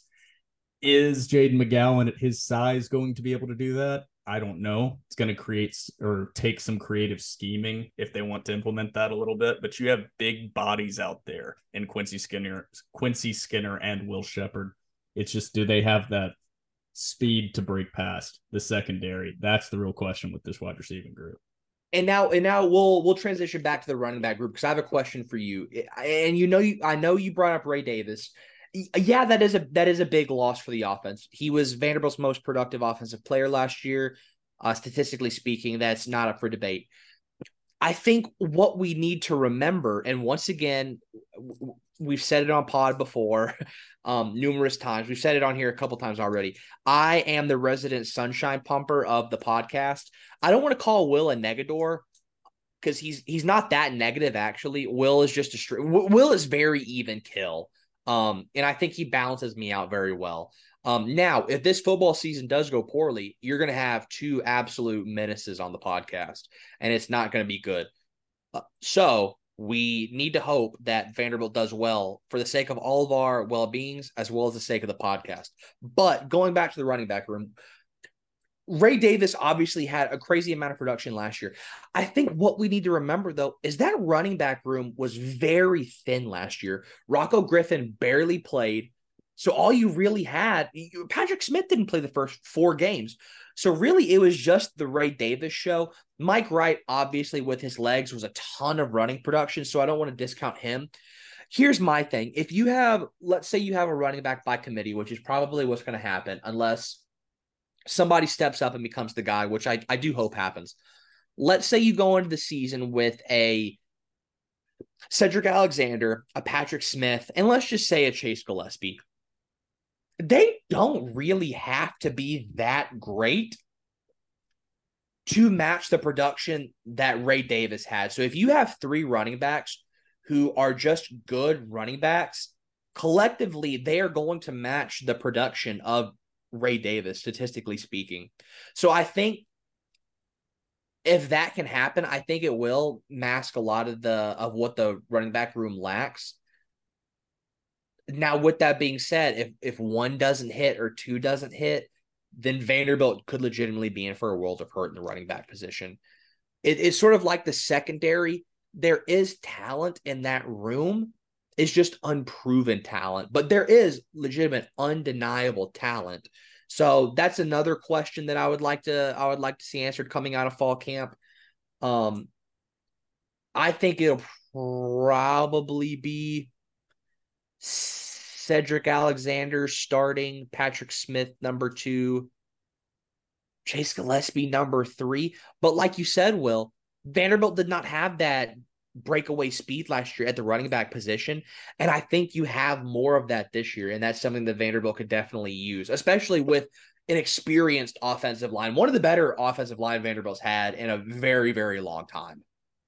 S2: Is Jaden McGowan at his size going to be able to do that? I don't know. It's going to create s- or take some creative scheming if they want to implement that a little bit. But you have big bodies out there in Quincy Skinner, Quincy Skinner, and Will Shepherd. It's just, do they have that speed to break past the secondary? That's the real question with this wide receiving group.
S3: And now, and now we'll we'll transition back to the running back group because I have a question for you. And you know, you I know you brought up Ray Davis. Yeah, that is a that is a big loss for the offense. He was Vanderbilt's most productive offensive player last year. Uh, statistically speaking, that's not up for debate. I think what we need to remember, and once again, w- we've said it on pod before, um, numerous times. We've said it on here a couple times already. I am the resident sunshine pumper of the podcast. I don't want to call Will a negador because he's he's not that negative. Actually, Will is just a str- Will is very even kill. Um, and I think he balances me out very well. Um, now, if this football season does go poorly, you're going to have two absolute menaces on the podcast, and it's not going to be good. Uh, so we need to hope that Vanderbilt does well for the sake of all of our well-beings, as well as the sake of the podcast. But going back to the running back room, Ray Davis obviously had a crazy amount of production last year. I think what we need to remember, though, is that running back room was very thin last year. Rocco Griffin barely played. So all you really had, Patrick Smith didn't play the first four games. So really it was just the Ray Davis show. Mike Wright, obviously with his legs, was a ton of running production, so I don't want to discount him. Here's my thing. If you have, let's say you have a running back by committee, which is probably what's going to happen unless somebody steps up and becomes the guy, which I, I do hope happens. Let's say you go into the season with a Cedric Alexander, a Patrick Smith, and let's just say a Chase Gillespie. They don't really have to be that great to match the production that Ray Davis had. So if you have three running backs who are just good running backs, collectively, they are going to match the production of Ray Davis, statistically speaking. So I think if that can happen, I think it will mask a lot of the of what the running back room lacks. Now, with that being said, if if one doesn't hit or two doesn't hit, then Vanderbilt could legitimately be in for a world of hurt in the running back position. It, it's sort of like the secondary. There is talent in that room. It's just unproven talent, but there is legitimate, undeniable talent. So that's another question that I would like to I would like to see answered coming out of fall camp. Um, I think it'll probably be Cedric Alexander starting, Patrick Smith number two, Chase Gillespie number three. But like you said, Will, Vanderbilt did not have that breakaway speed last year at the running back position. And I think you have more of that this year. And that's something that Vanderbilt could definitely use, especially with an experienced offensive line. One of the better offensive line Vanderbilt's had in a very, very long time.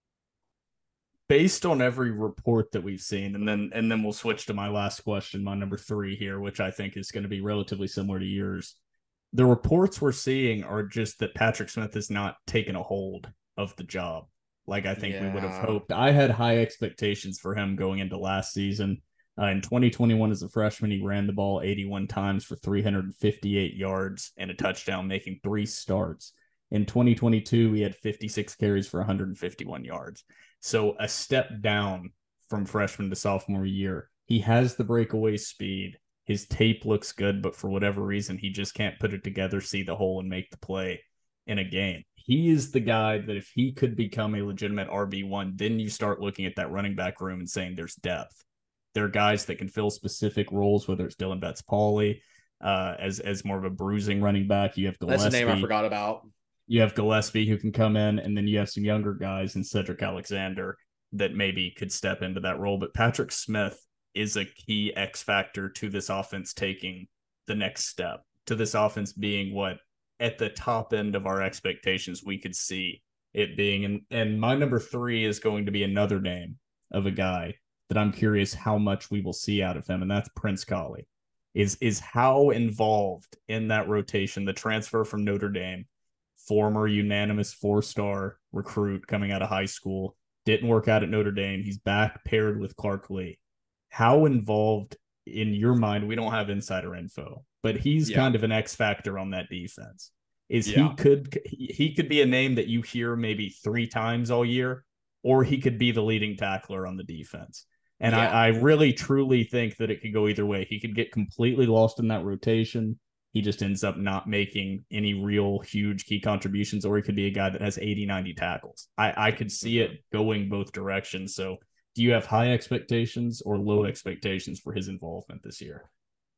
S2: Based on every report that we've seen, and then and then we'll switch to my last question, my number three here, which I think is going to be relatively similar to yours. The reports we're seeing are just that Patrick Smith has not taken a hold of the job like I think yeah. we would have hoped. I had high expectations for him going into last season. Uh, in twenty twenty-one, as a freshman, he ran the ball eighty-one times for three hundred fifty-eight yards and a touchdown, making three starts. In twenty twenty-two, he had fifty-six carries for one hundred fifty-one yards. So a step down from freshman to sophomore year. He has the breakaway speed. His tape looks good, but for whatever reason, he just can't put it together, see the hole, and make the play in a game. He is the guy that if he could become a legitimate R B one, then you start looking at that running back room and saying there's depth. There are guys that can fill specific roles, whether it's Dylan Betts-Pauley, uh, as, as more of a bruising running back. You have Gillespie.
S3: That's a name I forgot about.
S2: You have Gillespie who can come in, and then you have some younger guys in Cedric Alexander that maybe could step into that role. But Patrick Smith is a key X factor to this offense taking the next step, to this offense being what at the top end of our expectations we could see it being. And, and my number three is going to be another name of a guy that I'm curious how much we will see out of him, and that's Prince Kollie. Is, is how involved in that rotation, the transfer from Notre Dame, former unanimous four-star recruit coming out of high school, didn't work out at Notre Dame. He's back paired with Clark Lee. How involved in your mind, we don't have insider info, but he's yeah. kind of an X factor on that defense. Is yeah. he could he could be a name that you hear maybe three times all year, or he could be the leading tackler on the defense. And yeah. I, I really truly think that it could go either way. He could get completely lost in that rotation. He just ends up not making any real huge key contributions, or he could be a guy that has eighty, ninety tackles. I, I could see it going both directions. So do you have high expectations or low expectations for his involvement this year?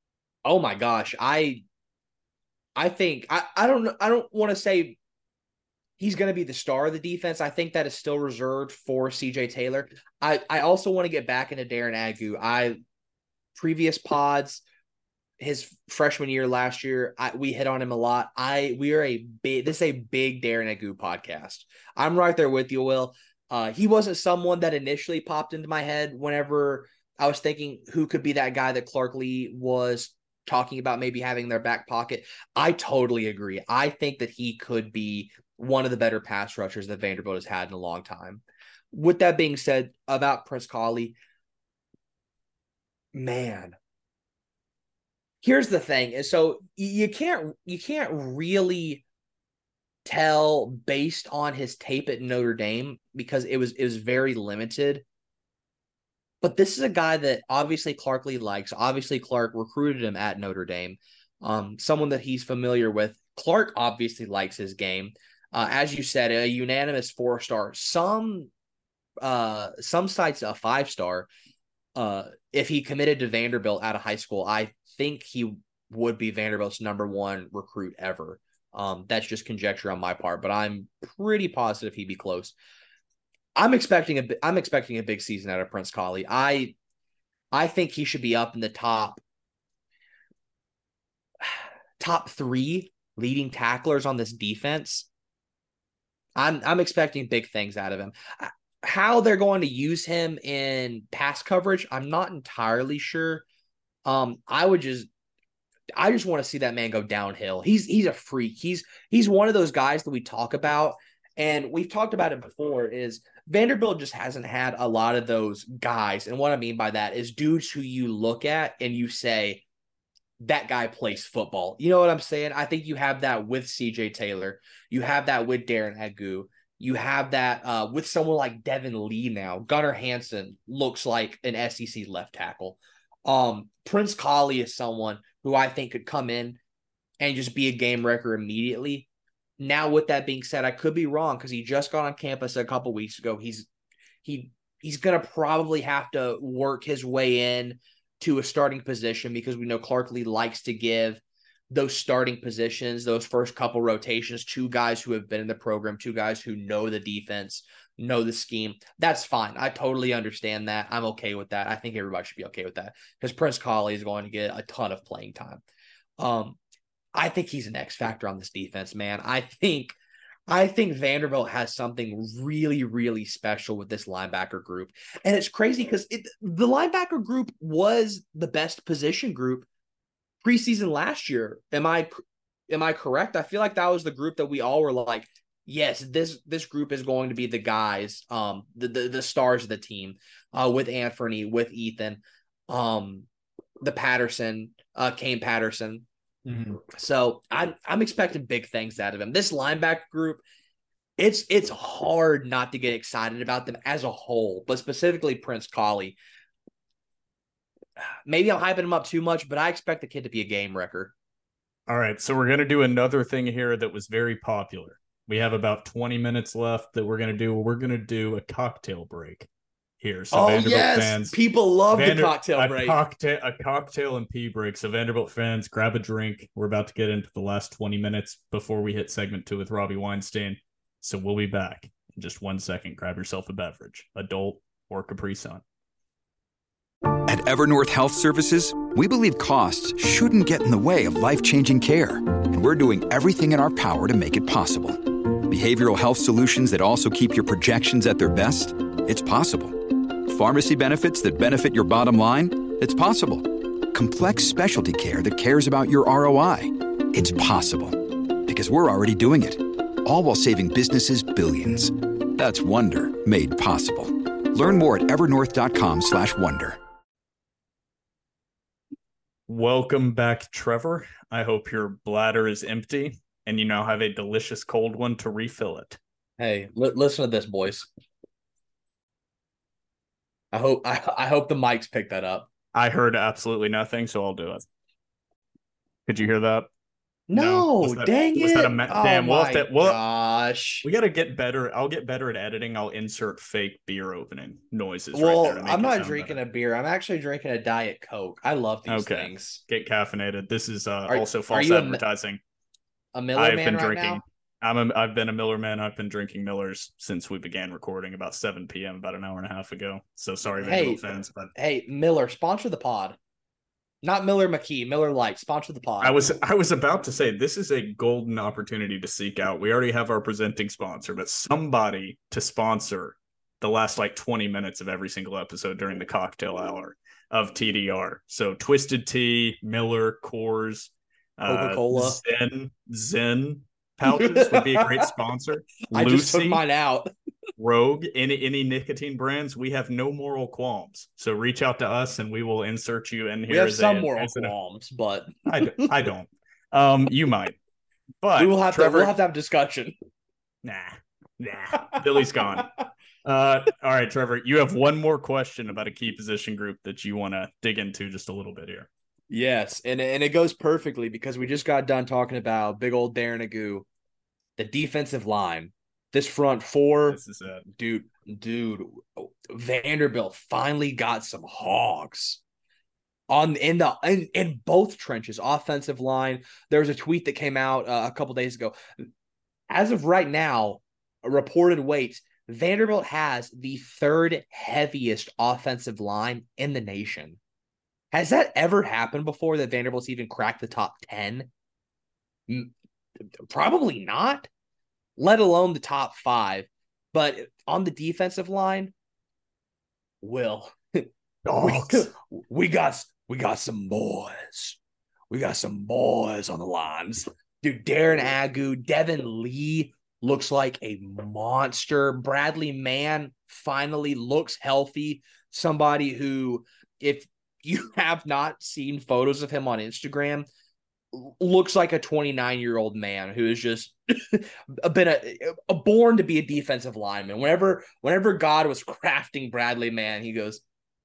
S3: Oh my gosh. I I think I, I don't I don't want to say he's going to be the star of the defense. I think that is still reserved for C J Taylor. I, I also want to get back into Darren Agu. I previous pods, his freshman year last year, I, we hit on him a lot. I we are a big this is a big Darren Agu podcast. I'm right there with you, Will. Uh, he wasn't someone that initially popped into my head whenever I was thinking who could be that guy that Clark Lee was talking about maybe having in their back pocket. I totally agree. I think that he could be one of the better pass rushers that Vanderbilt has had in a long time. With that being said, about Prince Kollie, man, here's the thing. And so you can't you can't really tell based on his tape at Notre Dame because it was it was very limited. But this is a guy that obviously Clark Lee likes. Obviously, Clark recruited him at Notre Dame. Um, someone that he's familiar with. Clark obviously likes his game. Uh, as you said, a unanimous four-star. Some uh, some sites a five-star. Uh, if he committed to Vanderbilt out of high school, I think he would be Vanderbilt's number one recruit ever. Um, that's just conjecture on my part, but I'm pretty positive he'd be close. I'm expecting a I'm expecting a big season out of Prince Kollie. I I think he should be up in the top top three leading tacklers on this defense. I'm I'm expecting big things out of him. How they're going to use him in pass coverage, I'm not entirely sure. Um, I would just I just want to see that man go downhill. He's he's a freak. He's he's one of those guys that we talk about, and we've talked about it before, is Vanderbilt just hasn't had a lot of those guys. And what I mean by that is dudes who you look at and you say, that guy plays football. You know what I'm saying? I think you have that with C J Taylor. You have that with Darren Agu. You have that uh, with someone like Devin Lee now. Gunnar Hansen looks like an S E C left tackle. Um, Prince Kollie is someone who I think could come in and just be a game wrecker immediately. Now, with that being said, I could be wrong because he just got on campus a couple weeks ago. He's he he's gonna probably have to work his way in to a starting position because we know Clark Lee likes to give those starting positions, those first couple rotations, to guys who have been in the program, two guys who know the defense, know the scheme. That's fine. I totally understand that. I'm okay with that. I think everybody should be okay with that because Prince Kollie is going to get a ton of playing time. Um, I think he's an X factor on this defense, man. I think, I think Vanderbilt has something really, really special with this linebacker group. And it's crazy because the linebacker group was the best position group preseason last year. Am I, am I correct? I feel like that was the group that we all were like, yes, this this group is going to be the guys, um, the the, the stars of the team, uh, with Anthony, with Ethan, um, the Patterson, uh, Kane Patterson. Mm-hmm. So I'm I'm expecting big things out of him. This linebacker group, it's it's hard not to get excited about them as a whole, but specifically Prince Kollie. Maybe I'm hyping him up too much, but I expect the kid to be a game wrecker.
S2: All right, so we're going to do another thing here that was very popular. We have about twenty minutes left that we're going to do. We're going to do a cocktail break here. So
S3: oh,
S2: Vanderbilt
S3: yes.
S2: fans,
S3: people love
S2: Vander-
S3: the cocktail break.
S2: A cocktail, a cocktail and pee break. So Vanderbilt fans, grab a drink. We're about to get into the last twenty minutes before we hit segment two with Robbie Weinstein. So we'll be back in just one second. Grab yourself a beverage, adult or Capri Sun.
S5: At Evernorth Health Services, we believe costs shouldn't get in the way of life-changing care, and we're doing everything in our power to make it possible. Behavioral health solutions that also keep your projections at their best? It's possible. Pharmacy benefits that benefit your bottom line? It's possible. Complex specialty care that cares about your R O I? It's possible. Because we're already doing it. All while saving businesses billions. That's Wonder made possible. Learn more at evernorth.com slash wonder.
S2: Welcome back, Trevor. I hope your bladder is empty and you now have a delicious cold one to refill it.
S3: Hey, li- listen to this, boys. I hope I, I hope the mics pick that up.
S2: I heard absolutely nothing, so I'll do it. Could you hear that?
S3: No,
S2: no. That,
S3: dang
S2: was
S3: it.
S2: That a ma-
S3: oh
S2: damn,
S3: my
S2: we'll we'll,
S3: gosh.
S2: We got to get better. I'll get better at editing. I'll insert fake beer opening noises.
S3: Well,
S2: right there
S3: I'm not drinking better. a beer. I'm actually drinking a Diet Coke. I love these okay. things.
S2: Get caffeinated. This is uh,
S3: are,
S2: also false advertising.
S3: A, a Miller
S2: I've
S3: man
S2: been
S3: right
S2: drinking.
S3: Now?
S2: I'm a, I've been a Miller man. I've been drinking Millers since we began recording about seven p.m. about an hour and a half ago. So sorry, Vanderbilt
S3: hey,
S2: fans. But
S3: hey, Miller, sponsor the pod. Not Miller McKee, Miller Lite. Sponsor the pod.
S2: I was I was about to say this is a golden opportunity to seek out. We already have our presenting sponsor, but somebody to sponsor the last like twenty minutes of every single episode during the cocktail hour of T D R. So Twisted Tea, Miller, Coors,
S3: Coca-Cola,
S2: uh, Zen, Zen pouches would be a great sponsor.
S3: I
S2: Lucy,
S3: just took mine out.
S2: Rogue, any any nicotine brands, we have no moral qualms. So reach out to us and we will insert you in here.
S3: We have
S2: as
S3: some
S2: a,
S3: moral
S2: as an,
S3: qualms, but
S2: I, I don't. Um, you might, but
S3: we will have
S2: Trevor,
S3: to we'll have to have a discussion.
S2: Nah, nah. Billy's gone. Uh, all right, Trevor, you have one more question about a key position group that you want to dig into just a little bit here.
S3: Yes, and, and it goes perfectly because we just got done talking about big old Darren Agu, the defensive line, this front four.
S2: This is it.
S3: Dude, dude, Vanderbilt finally got some hogs on in the in, in both trenches, offensive line. There was a tweet that came out uh, a couple days ago. As of right now, reported weights, Vanderbilt has the third heaviest offensive line in the nation. Has that ever happened before that Vanderbilt's even cracked the top ten? Probably not, let alone the top five. But on the defensive line, Will, we, we got we got some boys. We got some boys on the lines. Dude, Darren Agu, Devin Lee looks like a monster. Bradley Mann finally looks healthy. Somebody who, if you have not seen photos of him on Instagram, looks like a twenty-nine-year-old man who is just been a, a born to be a defensive lineman. Whenever, whenever God was crafting Bradley Mann, he goes,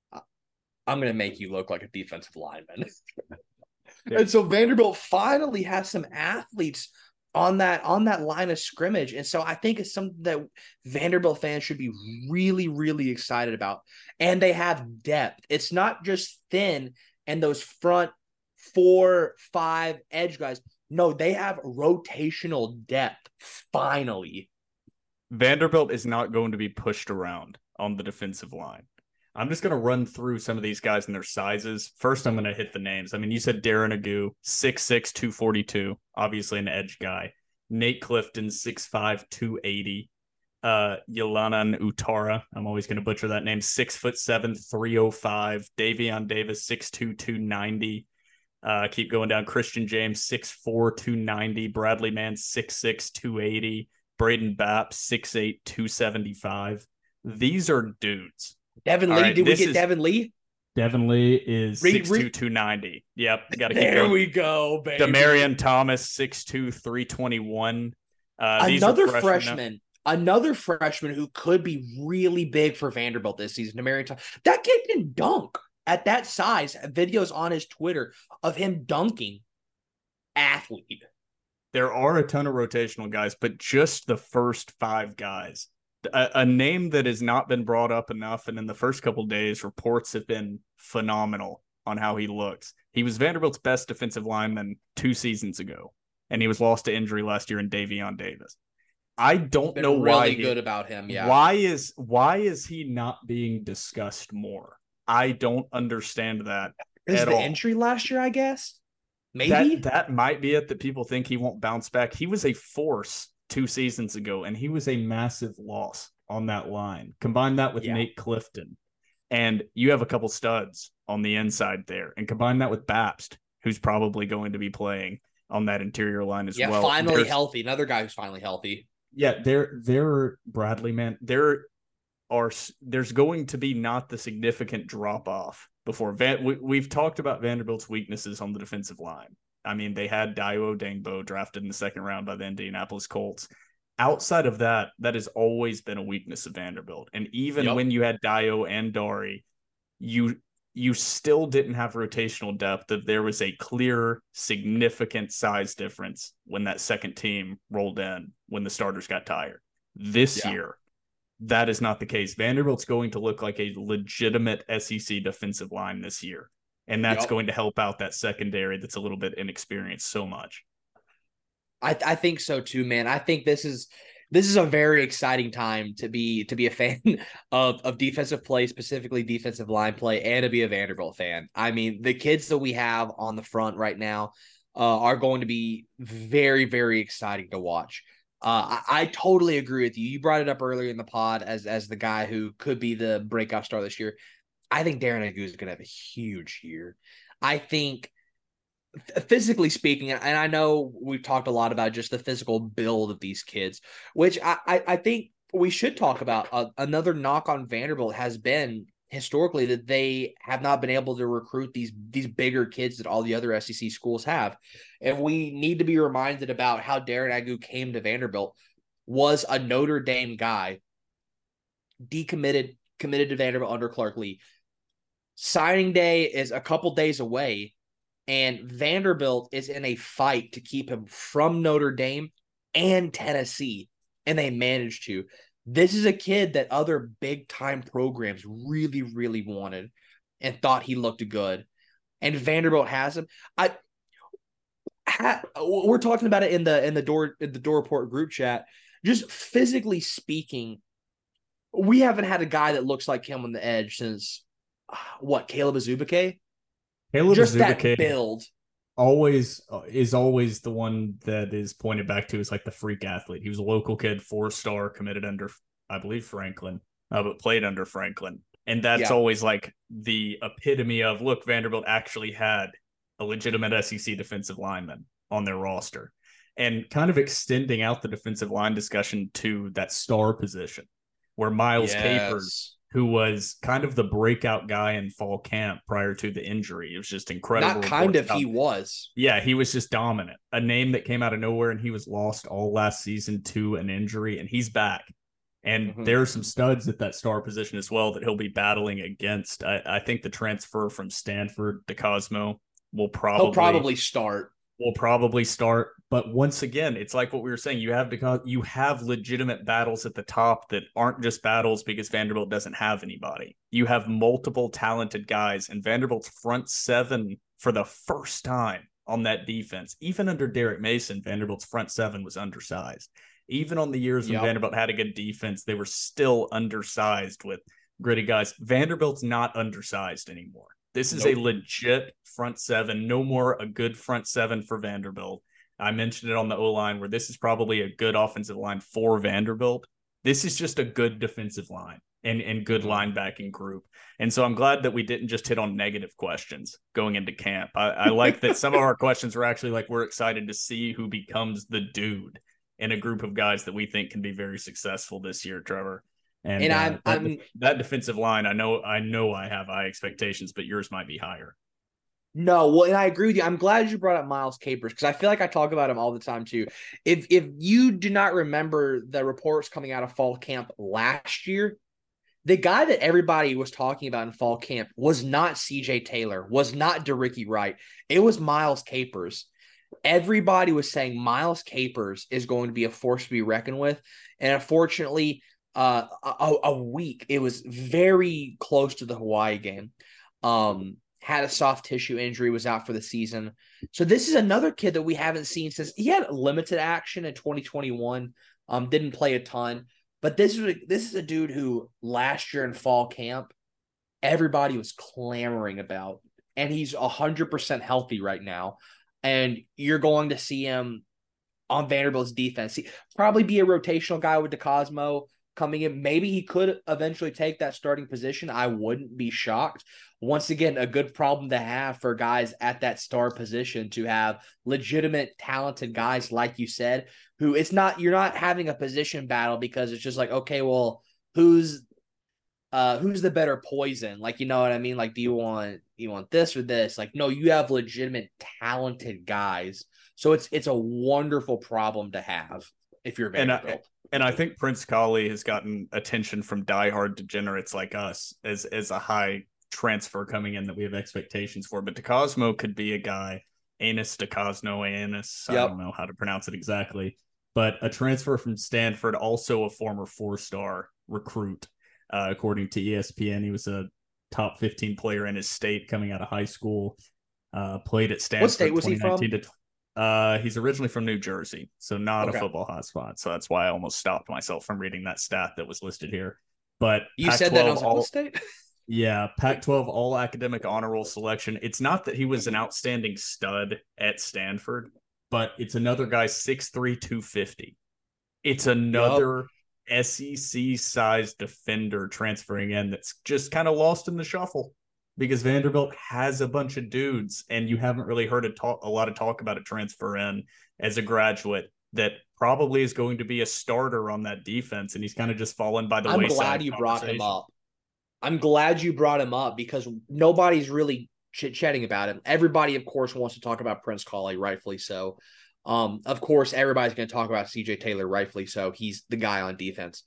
S3: I'm going to make you look like a defensive lineman. Yeah. And so Vanderbilt finally has some athletes on that on that line of scrimmage. And so I think it's something that Vanderbilt fans should be really, really excited about. And they have depth. It's not just thin and those front four, five edge guys. No, they have rotational depth, finally.
S2: Vanderbilt is not going to be pushed around on the defensive line. I'm just going to run through some of these guys and their sizes. First, I'm going to hit the names. I mean, you said Darren Agu, six six, two forty-two, obviously an edge guy. Nate Clifton, six five, two eighty. Uh, Yelanan Utara, I'm always going to butcher that name, six foot seven, three oh five. Davion Davis, six two, two ninety. Uh, keep going down. Christian James, six four, two ninety. Bradley Mann, six six, two eighty. Braden Bapp, six eight, two seventy-five. These are dudes.
S3: Devin Lee, right, did we get is, Devin Lee?
S2: Devin Lee is six two, two ninety. Yep, got to keep
S3: there
S2: going.
S3: we go, baby.
S2: Demarion Thomas, six two, three twenty-one. Uh,
S3: another freshman, another freshman who could be really big for Vanderbilt this season. Demarion Thomas, that kid can dunk at that size. Videos on his Twitter of him dunking. Athlete.
S2: There are a ton of rotational guys, but just the first five guys. A, a name that has not been brought up enough, and in the first couple of days, reports have been phenomenal on how he looks. He was Vanderbilt's best defensive lineman two seasons ago, and he was lost to injury last year in Davion Davis. I don't know
S3: really
S2: why.
S3: Really good about him, yeah.
S2: Why is why is he not being discussed more? I don't understand that
S3: Is
S2: at
S3: the
S2: all.
S3: injury last year, I guess? Maybe
S2: that, that might be it. That people think he won't bounce back. He was a force two seasons ago, and he was a massive loss on that line. Combine that with yeah. Nate Clifton, and you have a couple studs on the inside there, and combine that with Babst, who's probably going to be playing on that interior line as
S3: yeah,
S2: well.
S3: Yeah, finally
S2: There's,
S3: healthy. Another guy who's finally healthy.
S2: Yeah, there, there, Bradley, man, there are, there's going to be not the significant drop off before Van. We, we've talked about Vanderbilt's weaknesses on the defensive line. I mean, they had Dayo Dangbo drafted in the second round by the Indianapolis Colts. Outside of that, that has always been a weakness of Vanderbilt. And even yep. when you had Dayo and Dari, you you still didn't have rotational depth. That there was a clear, significant size difference when that second team rolled in, when the starters got tired. This yeah. year, that is not the case. Vanderbilt's going to look like a legitimate S E C defensive line this year. And that's yep. going to help out that secondary that's a little bit inexperienced so much.
S3: I, I think so too, man. I think this is this is a very exciting time to be to be a fan of, of defensive play, specifically defensive line play, and to be a Vanderbilt fan. I mean, the kids that we have on the front right now uh, are going to be very, very exciting to watch. Uh, I, I totally agree with you. You brought it up earlier in the pod as as the guy who could be the breakout star this year. I think Darren Agu is going to have a huge year. I think physically speaking, and I know we've talked a lot about just the physical build of these kids, which I, I, I think we should talk about. Uh, another knock on Vanderbilt has been historically that they have not been able to recruit these, these bigger kids that all the other S E C schools have. And we need to be reminded about how Darren Agu came to Vanderbilt, was a Notre Dame guy, decommitted, committed to Vanderbilt under Clark Lee. Signing day is a couple days away, and Vanderbilt is in a fight to keep him from Notre Dame and Tennessee, and they managed to. This is a kid that other big-time programs really, really wanted and thought he looked good, and Vanderbilt has him. I ha, we're talking about it in the in the door in the Door Report group chat. Just physically speaking, we haven't had a guy that looks like him on the edge since what, Caleb Azubike?
S2: Caleb
S3: Just that
S2: Azubike
S3: build.
S2: always is always the one that is pointed back to as like the freak athlete. He was a local kid, four-star, committed under, I believe, Franklin, uh, but played under Franklin. And that's
S3: Yeah.
S2: always like the epitome of, look, Vanderbilt actually had a legitimate S E C defensive lineman on their roster. And kind of extending out the defensive line discussion to that star position where Miles
S3: Yes.
S2: Capers, who was kind of the breakout guy in fall camp prior to the injury. It was just incredible.
S3: Not kind of,
S2: about-
S3: he was.
S2: Yeah, he was just dominant. A name that came out of nowhere, and he was lost all last season to an injury, and he's back. And
S3: Mhm.
S2: there are some studs at that star position as well that he'll be battling against. I, I think the transfer from Stanford to Cosmo will probably
S3: He'll probably start.
S2: will probably start. But once again, it's like what we were saying. You have because you have legitimate battles at the top that aren't just battles because Vanderbilt doesn't have anybody. You have multiple talented guys, and Vanderbilt's front seven for the first time on that defense. Even under Derek Mason, Vanderbilt's front seven was undersized. Even on the years when
S3: Yep.
S2: Vanderbilt had a good defense, they were still undersized with gritty guys. Vanderbilt's not undersized anymore. This is
S3: Nope.
S2: a legit front seven. No more a good front seven for Vanderbilt. I mentioned it on the O-line where this is probably a good offensive line for Vanderbilt. This is just a good defensive line and, and good
S3: Mhm.
S2: linebacking group. And so I'm glad that we didn't just hit on negative questions going into camp. I, I like that some of our questions were actually like, we're excited to see who becomes the dude in a group of guys that we think can be very successful this year, Trevor. And,
S3: And
S2: uh,
S3: I'm-
S2: that,
S3: I'm-
S2: that defensive line, I know, I know I have high expectations, but yours might be higher.
S3: No, well, and I agree with you. I'm glad you brought up Miles Capers because I feel like I talk about him all the time too. If if you do not remember the reports coming out of fall camp last year, the guy that everybody was talking about in fall camp was not C J Taylor, was not DeRicky Wright. It was Miles Capers. Everybody was saying Miles Capers is going to be a force to be reckoned with. And unfortunately, uh, a, a week, it was very close to the Hawaii game. Um, had a soft tissue injury, was out for the season. So this is another kid that we haven't seen since he had limited action in twenty twenty-one. Um, didn't play a ton, but this is a, this is a dude who last year in fall camp, everybody was clamoring about, and he's a hundred percent healthy right now. And you're going to see him on Vanderbilt's defense. He probably be a rotational guy with DeCosmo coming in. Maybe he could eventually take that starting position. I wouldn't be shocked. Once again, a good problem to have for guys at that star position to have legitimate, talented guys, like you said, who it's not, you're not having a position battle because it's just like, okay, well, who's uh who's the better poison? Like, you know what I mean? Like, do you want you want this or this? Like, no, you have legitimate, talented guys. So it's it's a wonderful problem to have if you're
S2: And I-
S3: Vanderbilt.
S2: And I think Prince Colley has gotten attention from diehard degenerates like us as as a high transfer coming in that we have expectations for. But DeCosmo could be a guy, Anus DeCosmo, Anus, I
S3: Yep.
S2: don't know how to pronounce it exactly, but a transfer from Stanford, also a former four-star recruit. Uh, according to E S P N, he was a top fifteen player in his state coming out of high school. Uh, played at Stanford.
S3: What state was he from?
S2: To, uh, he's originally from New Jersey, so not
S3: Okay.
S2: a football hotspot. So that's why I almost stopped myself from reading that stat that was listed here. But
S3: You said that on
S2: all,
S3: what state?
S2: yeah, Pac twelve all academic honor roll selection. It's not that he was an outstanding stud at Stanford, but it's another guy six three, two fifty. It's another S E C sized defender transferring in that's just kind of lost in the shuffle because Vanderbilt has a bunch of dudes, and you haven't really heard a, talk, a lot of talk about a transfer in as a graduate that probably is going to be a starter on that defense, and he's kind of just fallen by the
S3: I'm
S2: wayside.
S3: glad you brought him
S2: conversation.
S3: up. I'm glad you brought him up because nobody's really chit-chatting about him. Everybody, of course, wants to talk about Prince Colley, rightfully so. Um, of course, everybody's going to talk about C J Taylor, rightfully so. He's the guy on defense.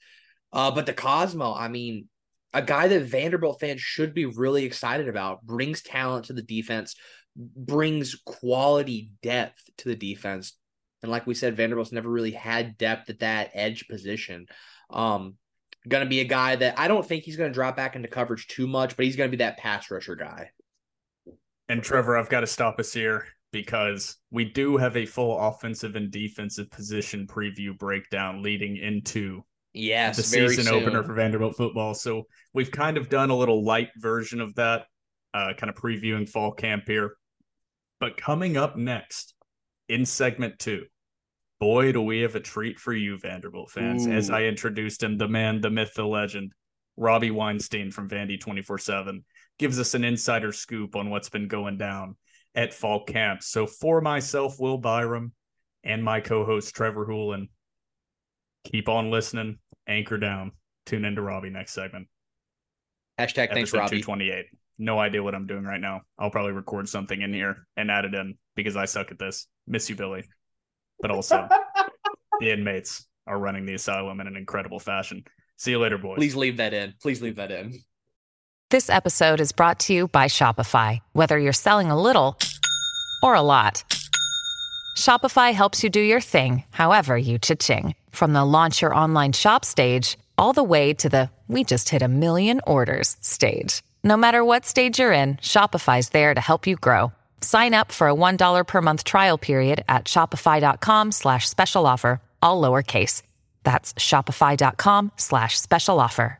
S3: Uh, but the Cosmo, I mean, a guy that Vanderbilt fans should be really excited about, brings talent to the defense, brings quality depth to the defense. And like we said, Vanderbilt's never really had depth at that edge position. Um, going to be a guy that I don't think he's going to drop back into coverage too much, but he's going to be that pass rusher guy.
S2: And Trevor, I've got to stop us here because we do have a full offensive and defensive position preview breakdown leading into
S3: yes,
S2: the season soon. Opener for Vanderbilt football. So we've kind of done a little light version of that, uh, kind of previewing fall camp here. But coming up next in segment two, boy, do we have a treat for you, Vanderbilt fans. Ooh. As I introduced him, the man, the myth, the legend, Robbie Weinstein from Vandy twenty-four seven, gives us an insider scoop on what's been going down at fall camp. So for myself, Will Byram, and my co-host, Trevor Hulen, keep on listening, anchor down, tune into Robbie next segment.
S3: Hashtag thanks, Robbie.
S2: two twenty-eight. No idea what I'm doing right now. I'll probably record something in here and add it in because I suck at this. Miss you, Billy. But also, the inmates are running the asylum in an incredible fashion. See you later, boys.
S3: Please leave that in. Please leave that in.
S6: This episode is brought to you by Shopify. Whether you're selling a little or a lot, Shopify helps you do your thing, however you cha-ching. From the launch your online shop stage, all the way to the we just hit a million orders stage. No matter what stage you're in, Shopify's there to help you grow. Sign up for a one dollar per month trial period at shopify.com slash special offer, all lowercase. That's shopify.com slash special offer.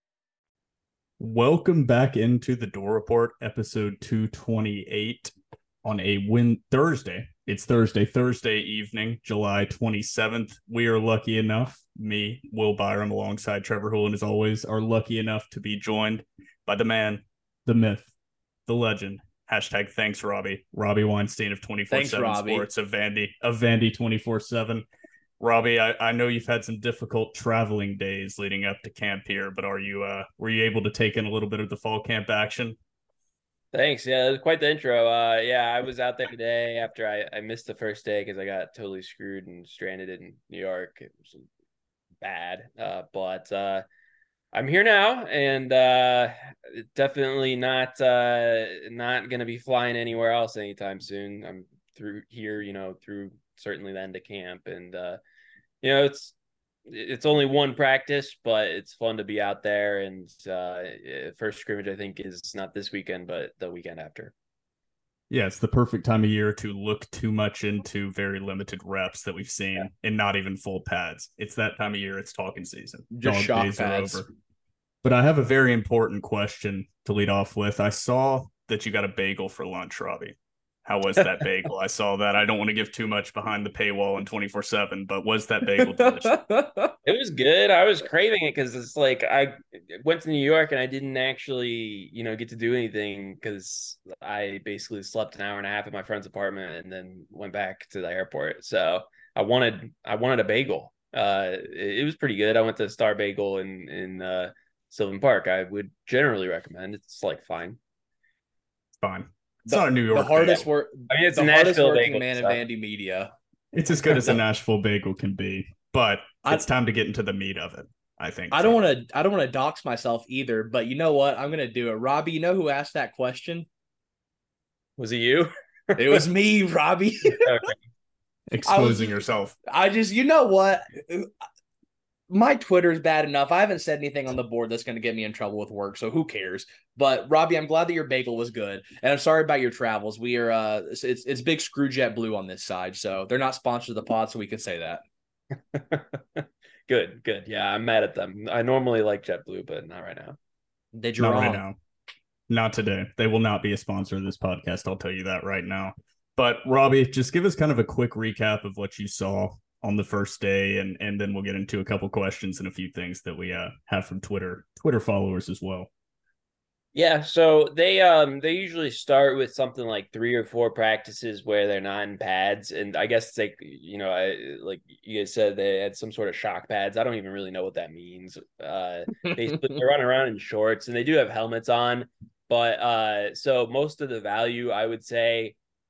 S2: Welcome back into the Door Report, episode two twenty-eight on a win Thursday. It's Thursday, Thursday evening, July twenty-seventh. We are lucky enough, me, Will Byram, alongside Trevor Hulen, as always, are lucky enough to be joined by the man, the myth, the legend. Hashtag thanks, Robbie. Robbie Weinstein of twenty-four seven Sports, of Vandy, of Vandy twenty-four seven. Robbie, I, I know you've had some difficult traveling days leading up to camp here, but are you uh were you able to take in a little bit of the fall camp action?
S7: Thanks. Yeah, it was quite the intro. Uh, yeah, I was out there today after I, I missed the first day because I got totally screwed and stranded in New York. It was bad, uh, but uh, I'm here now, and uh, definitely not uh, not going to be flying anywhere else anytime soon. I'm through here, you know, through certainly the end of camp, and uh, you know, it's it's only one practice, but it's fun to be out there. And uh, first scrimmage, I think, is not this weekend, but the weekend after.
S2: Yeah, it's the perfect time of year to look too much into very limited reps that we've seen yeah. and not even full pads. It's that time of year. It's talking season.
S3: Just
S2: Dog
S3: shock
S2: days
S3: pads.
S2: are over. But I have a very important question to lead off with. I saw that you got a bagel for lunch, Robbie. How was that bagel? I saw that. I don't want to give too much behind the paywall in twenty-four seven, but was that bagel delicious?
S7: It was good. I was craving it because it's like I went to New York and I didn't actually, you know, get to do anything because I basically slept an hour and a half at my friend's apartment and then went back to the airport. So I wanted, I wanted a bagel. Uh, it, it was pretty good. I went to Star Bagel in in uh, Sylvan Park. I would generally recommend. It's like fine.
S2: It's fine. It's
S3: the,
S2: not a New York
S3: the hardest
S2: bagel.
S3: work.
S7: I mean, it's
S3: the
S7: a
S3: hardest
S7: Nashville
S3: working
S7: bagel,
S3: man
S7: so.
S3: in Vandy media.
S2: It's as good as a Nashville bagel can be, but
S3: I,
S2: it's time to get into the meat of it. I think.
S3: I don't want to. I don't want to dox myself either. But you know what? I'm going to do it. Robbie, you know who asked that question?
S7: Was it you?
S3: It was me, Robbie.
S7: Okay.
S2: Exposing
S3: I was,
S2: yourself.
S3: I just, you know what? My Twitter is bad enough. I haven't said anything on the board that's going to get me in trouble with work, so who cares? But Robbie, I'm glad that your bagel was good, and I'm sorry about your travels. We are, uh, it's it's big Screwjet Blue on this side, so they're not sponsored the pod, so we can say that.
S7: Good, good. Yeah, I'm mad at them. I normally like JetBlue, but not right now.
S3: Did you
S2: not
S3: wrong?
S2: right now? Not today. They will not be a sponsor of this podcast. I'll tell you that right now. But Robbie, just give us kind of a quick recap of what you saw on the first day, and and then we'll get into a couple questions and a few things that we uh, have from Twitter Twitter followers as well.
S7: Yeah, so they um they usually start with something like three or four practices where they're not in pads, and I guess it's like, you know, I, like you guys said, they had some sort of shock pads. I don't even really know what that means. Uh, basically, they're running around in shorts, and they do have helmets on, but uh, so most of the value, I would say,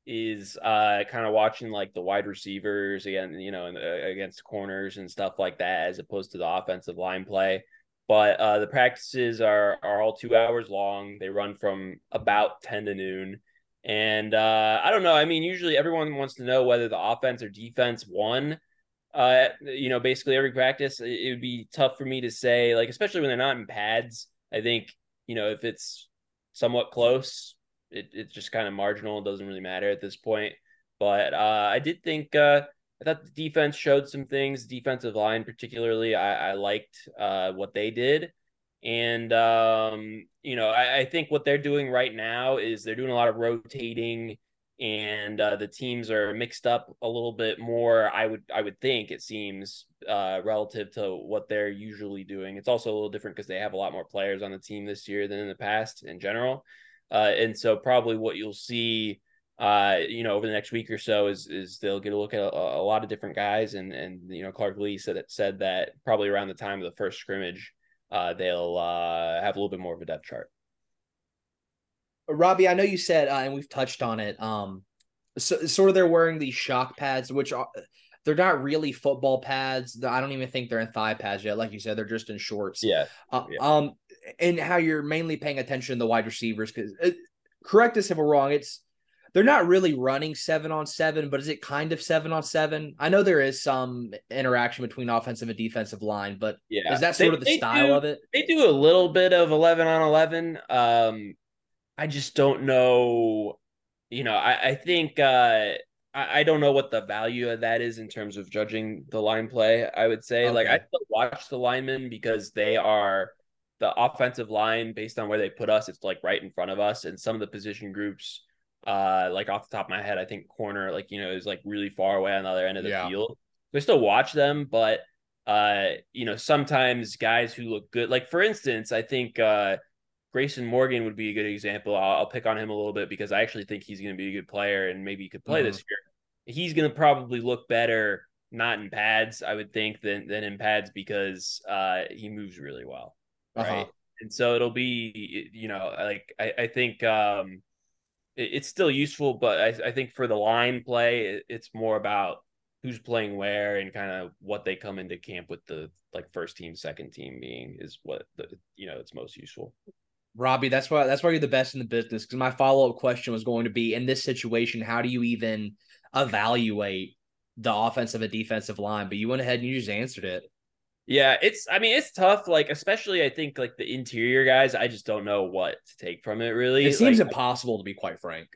S7: is uh, kind of watching like the wide receivers again, you know, and, uh, against corners and stuff like that, as opposed to the offensive line play. But uh, the practices are are all two hours long. They run from about ten to noon. And uh, I don't know. I mean, usually everyone wants to know whether the offense or defense won. Uh, you know, basically every practice, it, it would be tough for me to say, like, especially when they're not in pads. I think, you know, if it's somewhat close, it, it's just kind of marginal. It doesn't really matter at this point. But uh, I did think uh, I thought the defense showed some things. Defensive line, particularly, I, I liked uh, what they did. And, um, you know, I, I think what they're doing right now is they're doing a lot of rotating, and uh, the teams are mixed up a little bit more. I would I would think, it seems, uh, relative to what they're usually doing. It's also a little different because they have a lot more players on the team this year than in the past in general. Uh, and so probably what you'll see, uh, you know, over the next week or so is is they'll get a look at a, a lot of different guys. And, and you know, Clark Lee said, it, said that probably around the time of the first scrimmage, uh, they'll uh, have a little bit more of a depth chart.
S3: Robbie, I know you said, uh, and we've touched on it, um, so, sort of they're wearing these shock pads, which are, they're not really football pads. I don't even think they're in thigh pads yet. Like you said, they're just in shorts.
S7: Yeah.
S3: Uh,
S7: yeah.
S3: Um, and how you're mainly paying attention to the wide receivers, because uh, correct us if we're wrong. It's, they're not really running seven on seven, but is it kind of seven on seven? I know there is some interaction between offensive and defensive line, but
S7: yeah.
S3: is that sort
S7: they,
S3: of the style
S7: do,
S3: of it?
S7: They do a little bit of eleven on eleven. Um, I just don't know, you know, I, I think uh, I, I don't know what the value of that is in terms of judging the line play, I would say.
S3: Okay.
S7: Like, I still watch the linemen because they are the offensive line based on where they put us. It's like right in front of us. And some of the position groups, uh, like off the top of my head, I think corner, like, you know, is like really far away on the other end of the
S3: Yeah.
S7: field. I still watch them, but, uh, you know, sometimes guys who look good, like, for instance, I think, uh, Grayson Morgan would be a good example. I'll, I'll pick on him a little bit because I actually think he's going to be a good player and maybe he could play mm-hmm. this year. He's going to probably look better not in pads, I would think, than than in pads because uh, he moves really well, right? Uh-huh. And so it'll be, you know, like I, I think um, it, it's still useful, but I, I think for the line play, it, it's more about who's playing where and kind of what they come into camp with the like first team, second team being is what the, you know, it's most useful.
S3: Robbie, that's why that's why you're the best in the business. Because my follow-up question was going to be, in this situation, how do you even evaluate the offensive and defensive line? But you went ahead and you just answered it.
S7: Yeah, it's I mean, it's tough, like, especially I think like the interior guys, I just don't know what to take from it really.
S3: It seems
S7: like,
S3: impossible, to be quite frank.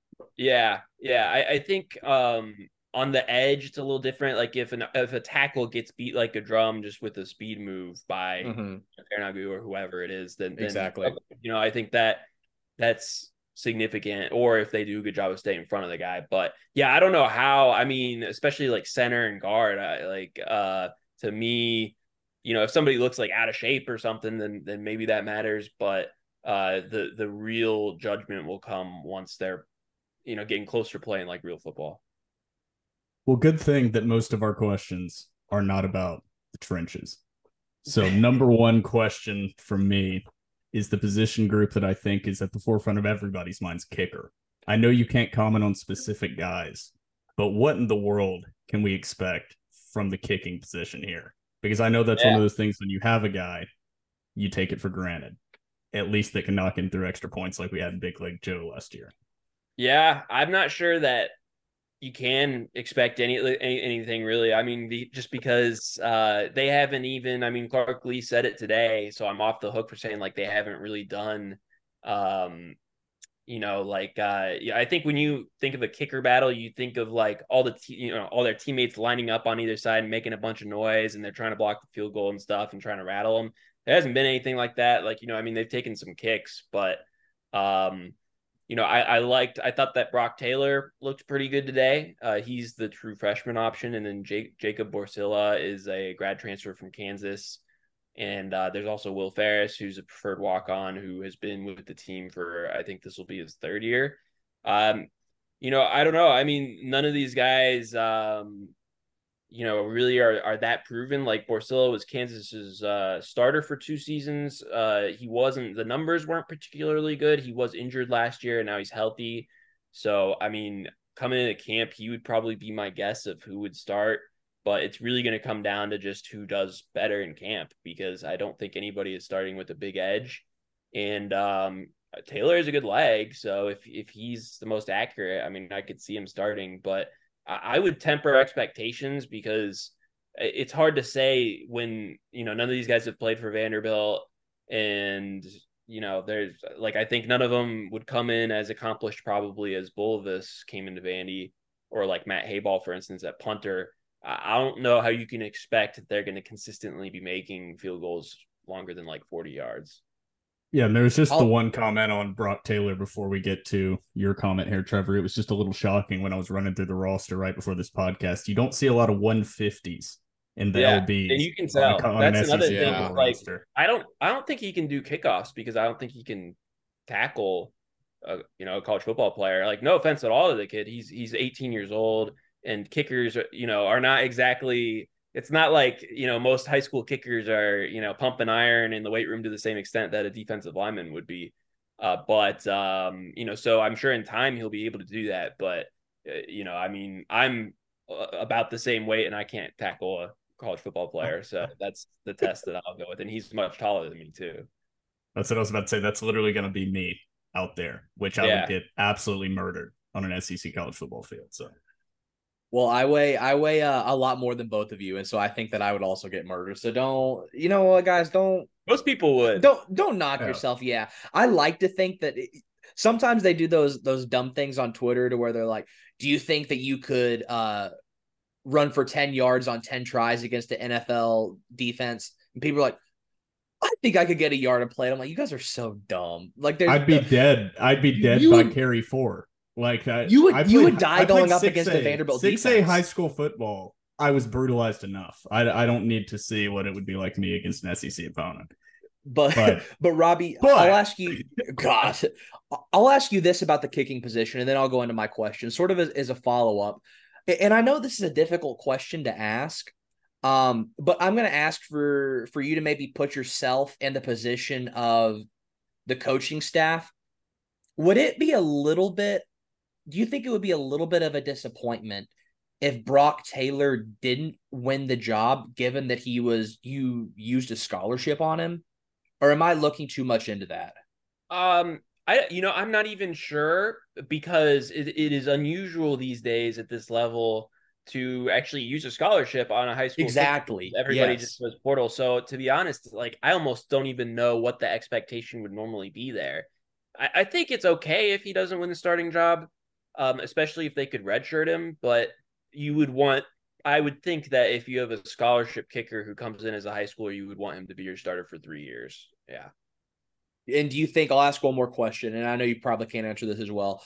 S3: Yeah,
S7: yeah. I, I think um on the edge, it's a little different. Like if an if a tackle gets beat like a drum just with a speed move by mm-hmm. Fernagu or whoever it is, then, then
S3: exactly.
S7: You know, I think that that's significant. Or if they do a good job of staying in front of the guy. But yeah, I don't know how. I mean, especially like center and guard. I, like uh, to me, you know, if somebody looks like out of shape or something, then then maybe that matters. But uh, the the real judgment will come once they're, you know, getting closer to playing like real football.
S2: Well, good thing that most of our questions are not about the trenches. So number one question from me is the position group that I think is at the forefront of everybody's minds, kicker. I know you can't comment on specific guys, but what in the world can we expect from the kicking position here? Because I know that's yeah. one of those things when you have a guy, you take it for granted. At least they can knock in through extra points like we had in Big Leg Joe last year.
S7: Yeah, I'm not sure that you can expect any, any anything really. I mean, the, just because uh, they haven't even, I mean, Clark Lee said it today, so I'm off the hook for saying like they haven't really done, um, you know, like uh, yeah, I think when you think of a kicker battle, you think of like all the, te- you know, all their teammates lining up on either side and making a bunch of noise and they're trying to block the field goal and stuff and trying to rattle them. There hasn't been anything like that. Like, you know, I mean, they've taken some kicks, but um, you know, I, I liked, I thought that Brock Taylor looked pretty good today. Uh, he's the true freshman option. And then Jake, Jacob Borsilla is a grad transfer from Kansas. And uh, there's also Will Ferris, who's a preferred walk-on, who has been with the team for, I think this will be his third year. Um, you know, I don't know. I mean, none of these guys, um, you know, really are, are that proven. Like Borsilla was Kansas's uh, starter for two seasons. Uh, he wasn't, the numbers weren't particularly good. He was injured last year and now he's healthy. So, I mean, coming into camp, he would probably be my guess of who would start. But it's really going to come down to just who does better in camp, because I don't think anybody is starting with a big edge. And um, Taylor is a good leg. So if, if he's the most accurate, I mean, I could see him starting. But I, I would temper expectations, because it's hard to say when, you know, none of these guys have played for Vanderbilt. And, you know, there's like, I think none of them would come in as accomplished probably as Bulovas came into Vandy, or like Matt Hayball, for instance, at punter. I don't know how you can expect that they're going to consistently be making field goals longer than like forty yards.
S2: Yeah, and there was just
S3: I'll...
S2: the one comment on Brock Taylor before we get to your comment here, Trevor. It was just a little shocking when I was running through the roster right before this podcast. You don't see a lot of one fifties in the
S7: yeah,
S2: L Bs.
S7: And you can tell.
S2: On, on
S7: That's another thing.
S3: yeah.
S7: Like, I don't, I don't think he can do kickoffs, because I don't think he can tackle, a, you know, a college football player. Like, no offense at all to the kid. He's he's eighteen years old. And kickers, you know, are not exactly, it's not like, you know, most high school kickers are, you know, pumping iron in the weight room to the same extent that a defensive lineman would be. Uh, but, um, you know, so I'm sure in time he'll be able to do that. But, uh, you know, I mean, I'm about the same weight and I can't tackle a college football player. So that's the test that I'll go with. And he's much taller than me, too.
S2: That's what I was about to say. That's literally going to be me out there, which I yeah. would get absolutely murdered on an S E C college football field. So.
S3: Well, I weigh I weigh uh, a lot more than both of you, and so I think that I would also get murdered. So don't, you know what, guys, don't.
S7: Most people would.
S3: Don't don't knock
S2: yeah.
S3: yourself. Yeah, I like to think that it, sometimes they do those those dumb things on Twitter to where they're like, "Do you think that you could uh, run for ten yards on ten tries against the N F L defense?" And people are like, "I think I could get a yard of play." I'm like, "You guys are so dumb." Like, there's
S2: I'd be
S3: the,
S2: dead. I'd be dead
S3: you
S2: by
S3: would,
S2: carry four. Like I,
S3: you would,
S2: I played,
S3: you would die going up
S2: six
S3: against
S2: A,
S3: the Vanderbilt
S2: six A
S3: defense.
S2: high school football. I was brutalized enough. I, I don't need to see what it would be like to me against an S E C opponent.
S3: But but, but Robbie,
S2: but,
S3: I'll ask you. God, I'll ask you this about the kicking position, and then I'll go into my question, sort of as, as a follow up. And I know this is a difficult question to ask, um, but I'm going to ask for for you to maybe put yourself in the position of the coaching staff. Would it be a little bit? Do you think it would be a little bit of a disappointment if Brock Taylor didn't win the job, given that he was you used a scholarship on him? Or am I looking too much into that?
S7: Um, I you know, I'm not even sure, because it, it is unusual these days at this level to actually use a scholarship on a high school.
S3: Exactly.
S7: Team. Everybody
S3: yes.
S7: just goes portal. So to be honest, like I almost don't even know what the expectation would normally be there. I, I think it's okay if he doesn't win the starting job. Um, especially if they could redshirt him, but you would want, I would think that if you have a scholarship kicker who comes in as a high schooler, you would want him to be your starter for three years. Yeah.
S3: And do you think, I'll ask one more question, and I know you probably can't answer this as well.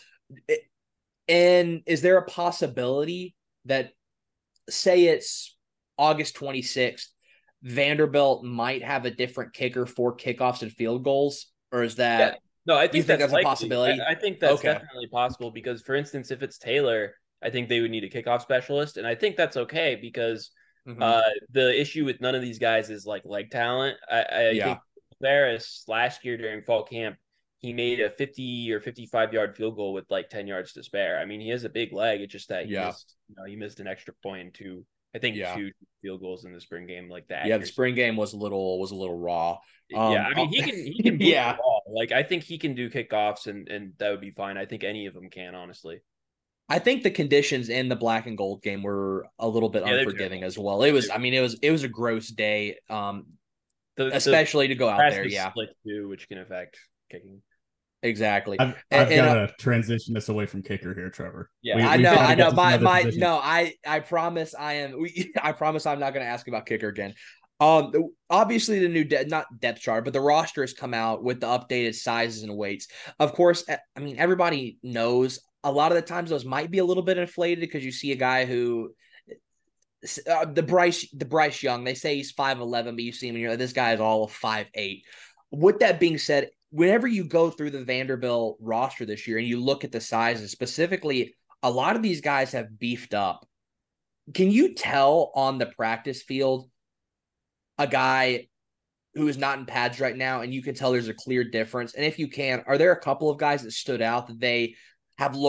S3: And is there a possibility that, say it's August twenty-sixth, Vanderbilt might have a different kicker for kickoffs and field goals? Or is that...
S7: Yeah. No, I think,
S3: you think
S7: that's,
S3: that's
S7: a
S3: possibility.
S7: I, I think that's
S3: okay.
S7: definitely possible, because, for instance, if it's Taylor, I think they would need a kickoff specialist, and I think that's okay, because mm-hmm. uh, the issue with none of these guys is like leg talent. I, I
S3: yeah.
S7: think Ferris last year during fall camp, he made a fifty or fifty-five yard field goal with like ten yards to spare. I mean, he has a big leg. It's just that he
S3: yeah.
S7: missed, you know, he missed an extra point and two, I think yeah. two field goals in the spring game like that.
S3: Yeah, the spring game was a little was a little raw. Um,
S7: yeah, I mean, he can he can
S3: yeah.
S7: the ball. Like I think he can do kickoffs, and and that would be fine. I think any of them can, honestly.
S3: I think the conditions in the black and gold game were a little bit yeah, unforgiving as well. It was, I mean, it was it was a gross day, um, the, especially
S7: the
S3: to go out there. Yeah,
S7: split too, which can affect kicking.
S3: Exactly.
S2: I've, I've got to uh, transition this away from kicker here, Trevor.
S3: Yeah, we, I know, I know. My, my, no, I, I promise I am. We, I promise I'm not going to ask about kicker again. Um, obviously the new de- not depth chart, but the roster has come out with the updated sizes and weights. Of course, I mean everybody knows a lot of the times those might be a little bit inflated because you see a guy who. Uh, the Bryce, the Bryce Young, they say he's five eleven, but you see him and you're like, this guy is all of five eight. With that being said, whenever you go through the Vanderbilt roster this year and you look at the sizes, specifically, a lot of these guys have beefed up. Can you tell on the practice field a guy who is not in pads right now, and you can tell there's a clear difference? And if you can, are there a couple of guys that stood out that they have looked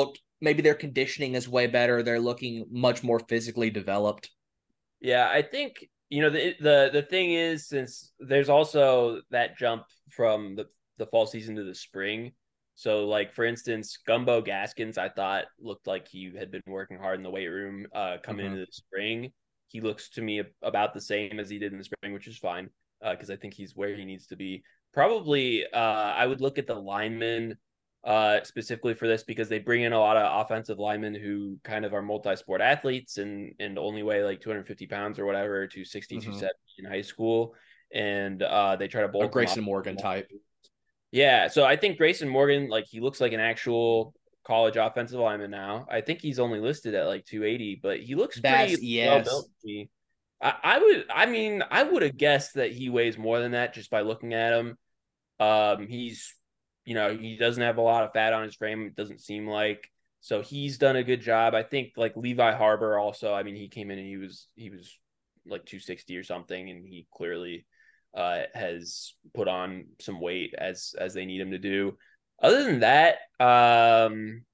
S3: maybe their conditioning is way better. They're looking much more physically developed.
S7: Yeah, I think, you know, the the the thing is, since there's also that jump from the, the fall season to the spring. So, like, for instance, Gumbo Gaskins, I thought looked like he had been working hard in the weight room uh, coming mm-hmm. into the spring. He looks to me about the same as he did in the spring, which is fine because uh, I think he's where he needs to be. Probably, uh, I would look at the linemen uh, specifically for this because they bring in a lot of offensive linemen who kind of are multi-sport athletes and, and only weigh like two hundred fifty pounds or whatever, two sixty, mm-hmm. two seventy in high school. And uh, they try to bulk
S3: a Grayson Morgan type.
S7: Yeah, so I think Grayson Morgan, like, he looks like an actual college offensive lineman now. I think he's only listed at like two eighty, but he looks
S3: That's,
S7: pretty
S3: yes.
S7: well built to me. I, I would, I mean, I would have guessed that he weighs more than that just by looking at him. Um, he's, you know, he doesn't have a lot of fat on his frame. It doesn't seem like, so he's done a good job. I think like Levi Harbor also. I mean, he came in and he was he was like two sixty or something, and he clearly uh, has put on some weight as as they need him to do. Other than that, um,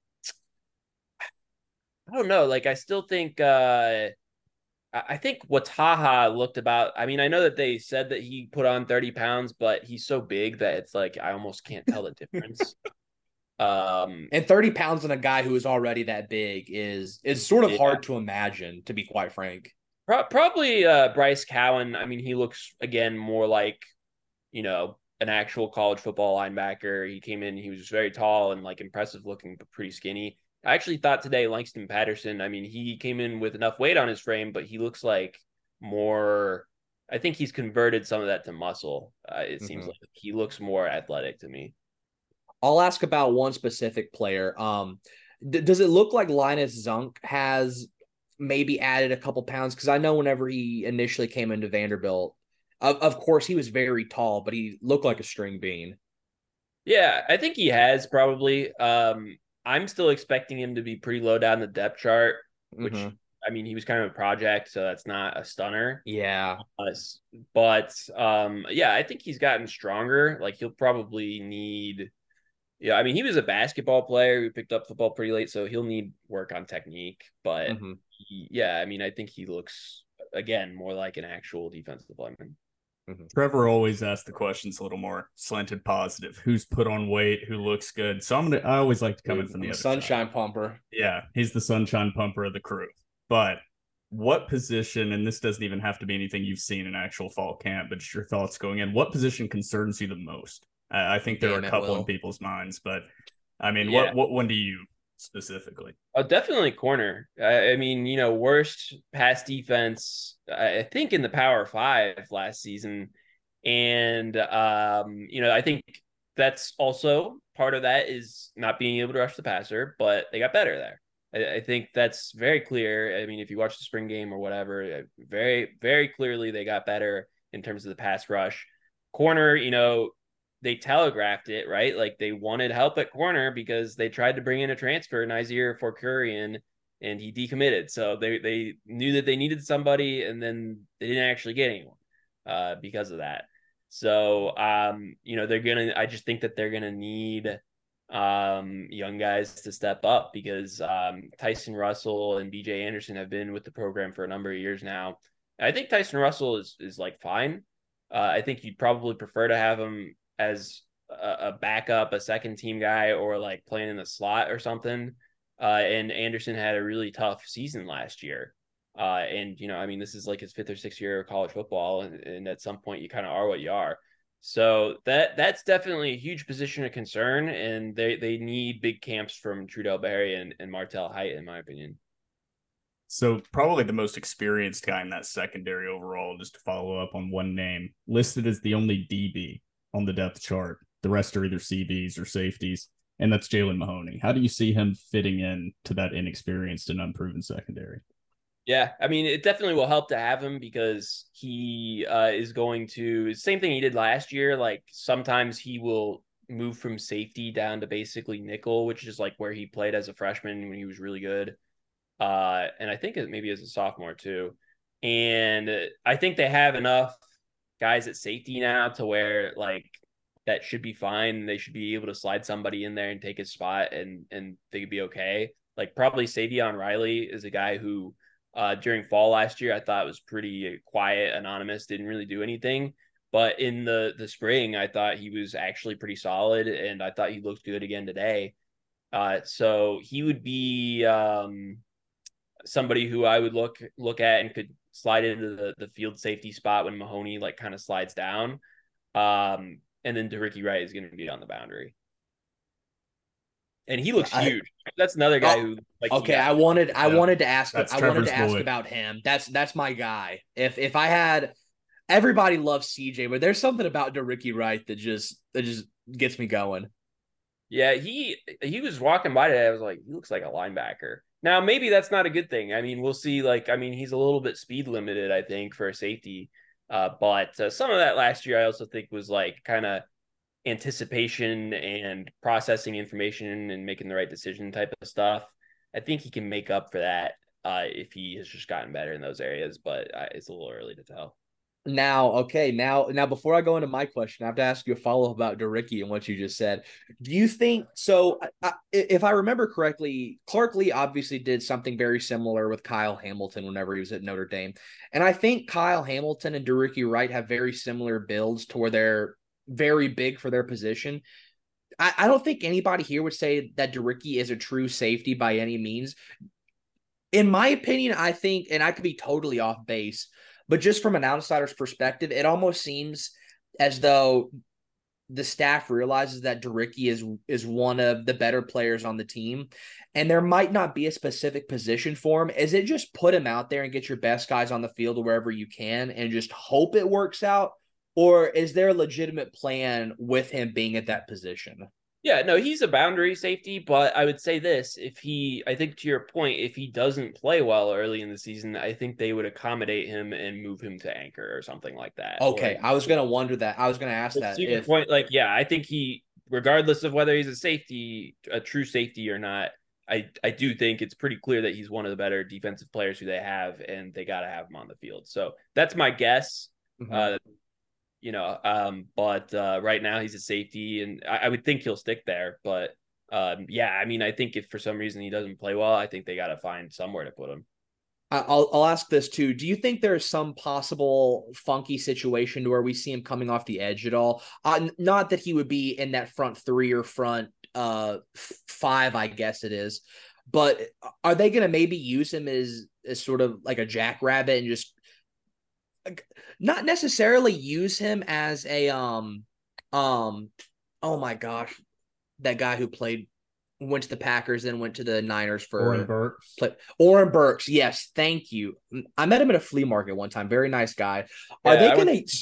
S7: I don't know. Like, I still think. Uh, I think Wataha looked about, I mean, I know that they said that he put on thirty pounds, but he's so big that it's like, I almost can't tell the difference. um,
S3: and thirty pounds on a guy who is already that big is, is sort of
S7: yeah.
S3: hard to imagine, to be quite frank.
S7: Pro- probably uh, Bryce Cowan. I mean, he looks, again, more like, you know, an actual college football linebacker. He came in, he was very tall and like impressive looking, but pretty skinny. I actually thought today Langston Patterson, I mean, he came in with enough weight on his frame, but he looks like more, I think he's converted some of that to muscle. Uh, it mm-hmm. seems like he looks more athletic to me.
S3: I'll ask about one specific player. Um, d- does it look like Linus Zunk has maybe added a couple pounds? Because I know whenever he initially came into Vanderbilt, of, of course, he was very tall, but he looked like a string bean.
S7: Yeah, I think he has probably. Um, I'm still expecting him to be pretty low down the depth chart, which, mm-hmm. I mean, he was kind of a project, so that's not a stunner.
S3: Yeah.
S7: Uh, but, um, yeah, I think he's gotten stronger. Like, he'll probably need, yeah, I mean, he was a basketball player who picked up football pretty late, so he'll need work on technique. But, mm-hmm. he, yeah, I mean, I think he looks, again, more like an actual defensive lineman.
S2: Mm-hmm. Trevor always asks the questions a little more slanted positive. Who's put on weight? Who looks good? So I'm gonna. I always like to come Dude, in from the
S3: I'm
S2: other
S3: sunshine
S2: side.
S3: pumper.
S2: Yeah, he's the sunshine pumper of the crew. But what position? And this doesn't even have to be anything you've seen in actual fall camp, but just your thoughts going in. What position concerns you the most? I, I think there Damn are a couple in people's minds, but I mean, yeah. what what one do you specifically?
S7: Oh, definitely corner. I, I mean, you know, worst pass defense, I think, in the Power Five last season. And, um, you know, I think that's also part of that is not being able to rush the passer, but they got better there. I, I think that's very clear. I mean, if you watch the spring game or whatever, very, very clearly they got better in terms of the pass rush. Corner, you know, they telegraphed it, right? Like, they wanted help at corner because they tried to bring in a transfer, Nazir Forkurian, and he decommitted. So they, they knew that they needed somebody, and then they didn't actually get anyone uh, because of that. So, um, you know, they're going to, I just think that they're going to need um, young guys to step up because um, Tyson Russell and B J Anderson have been with the program for a number of years now. I think Tyson Russell is, is like fine. Uh, I think you'd probably prefer to have him as a, a backup, a second team guy, or like playing in the slot or something. Uh, and Anderson had a really tough season last year. Uh, and, you know, I mean, this is like his fifth or sixth year of college football. And, and at some point you kind of are what you are. So that that's definitely a huge position of concern. And they, they need big camps from Trudell Berry and, and Martel Height, in my opinion.
S2: So probably the most experienced guy in that secondary overall, just to follow up on one name, listed as the only D B on the depth chart. The rest are either C Bs or safeties, and that's Jalen Mahoney. How do you see him fitting in to that inexperienced and unproven secondary?
S7: Yeah, I mean, it definitely will help to have him because he uh, is going to, same thing he did last year. Like, sometimes he will move from safety down to basically nickel, which is like where he played as a freshman when he was really good. Uh, and I think maybe as a sophomore too. And I think they have enough guys at safety now to where like that should be fine. They should be able to slide somebody in there and take his spot and, and they could be okay. Like probably Savion Riley is a guy who uh, during fall last year I thought was pretty quiet, anonymous, didn't really do anything. But in the the spring, I thought he was actually pretty solid, and I thought he looked good again today. Uh, so he would be um, somebody who I would look look at and could slide into the, the field safety spot when Mahoney like kind of slides down. Um, and then DeRicky Wright is going to be on the boundary. And he looks
S3: I,
S7: huge. That's another guy
S3: oh,
S7: who like
S3: okay. I wanted I
S2: yeah,
S3: wanted to ask I
S2: Trevor's
S3: wanted to ask
S2: boy.
S3: about him. That's that's my guy. If if I had everybody loves C J, but there's something about DeRicky Wright that just that just gets me going.
S7: Yeah, he he was walking by today. I was like, he looks like a linebacker. Now, maybe that's not a good thing. I mean, we'll see. Like, I mean, he's a little bit speed limited, I think, for a safety. Uh, but uh, some of that last year, I also think was like kind of anticipation and processing information and making the right decision type of stuff. I think he can make up for that uh, if he has just gotten better in those areas. But uh, it's a little early to tell.
S3: Now, okay, now, now before I go into my question, I have to ask you a follow-up about DeRicky and what you just said. Do you think so? I, if I remember correctly, Clark Lee obviously did something very similar with Kyle Hamilton whenever he was at Notre Dame, and I think Kyle Hamilton and DeRicky Wright have very similar builds to where they're very big for their position. I, I don't think anybody here would say that DeRicky is a true safety by any means. In my opinion, I think, and I could be totally off base, but just from an outsider's perspective, it almost seems as though the staff realizes that DeRicky is is one of the better players on the team, and there might not be a specific position for him. Is it just put him out there and get your best guys on the field wherever you can and just hope it works out? Or is there a legitimate plan with him being at that position?
S7: Yeah, no, he's a boundary safety, but I would say this, if he, I think to your point, if he doesn't play well early in the season, I think they would accommodate him and move him to anchor or something like that.
S3: Okay,
S7: or,
S3: I was going to wonder that. I was going to ask that.
S7: To your
S3: if...
S7: point, like, yeah, I think he, regardless of whether he's a safety, a true safety or not, I, I do think it's pretty clear that he's one of the better defensive players who they have, and they got to have him on the field. So that's my guess. Mm-hmm. Uh, You know, um, but uh, right now he's a safety, and I, I would think he'll stick there. But um, yeah, I mean, I think if for some reason he doesn't play well, I think they got to find somewhere to put him.
S3: I'll I'll ask this too. Do you think there is some possible funky situation to where we see him coming off the edge at all? Uh, not that he would be in that front three or front uh, five, I guess it is. But are they going to maybe use him as as sort of like a jackrabbit and just not necessarily use him as a um um oh my gosh, that guy who played went to the Packers and went to the Niners for
S2: Oren Burks.
S3: Play, Oren Burks, yes, thank you. I met him at a flea market one time. Very nice guy. Are yeah, they gonna? Would...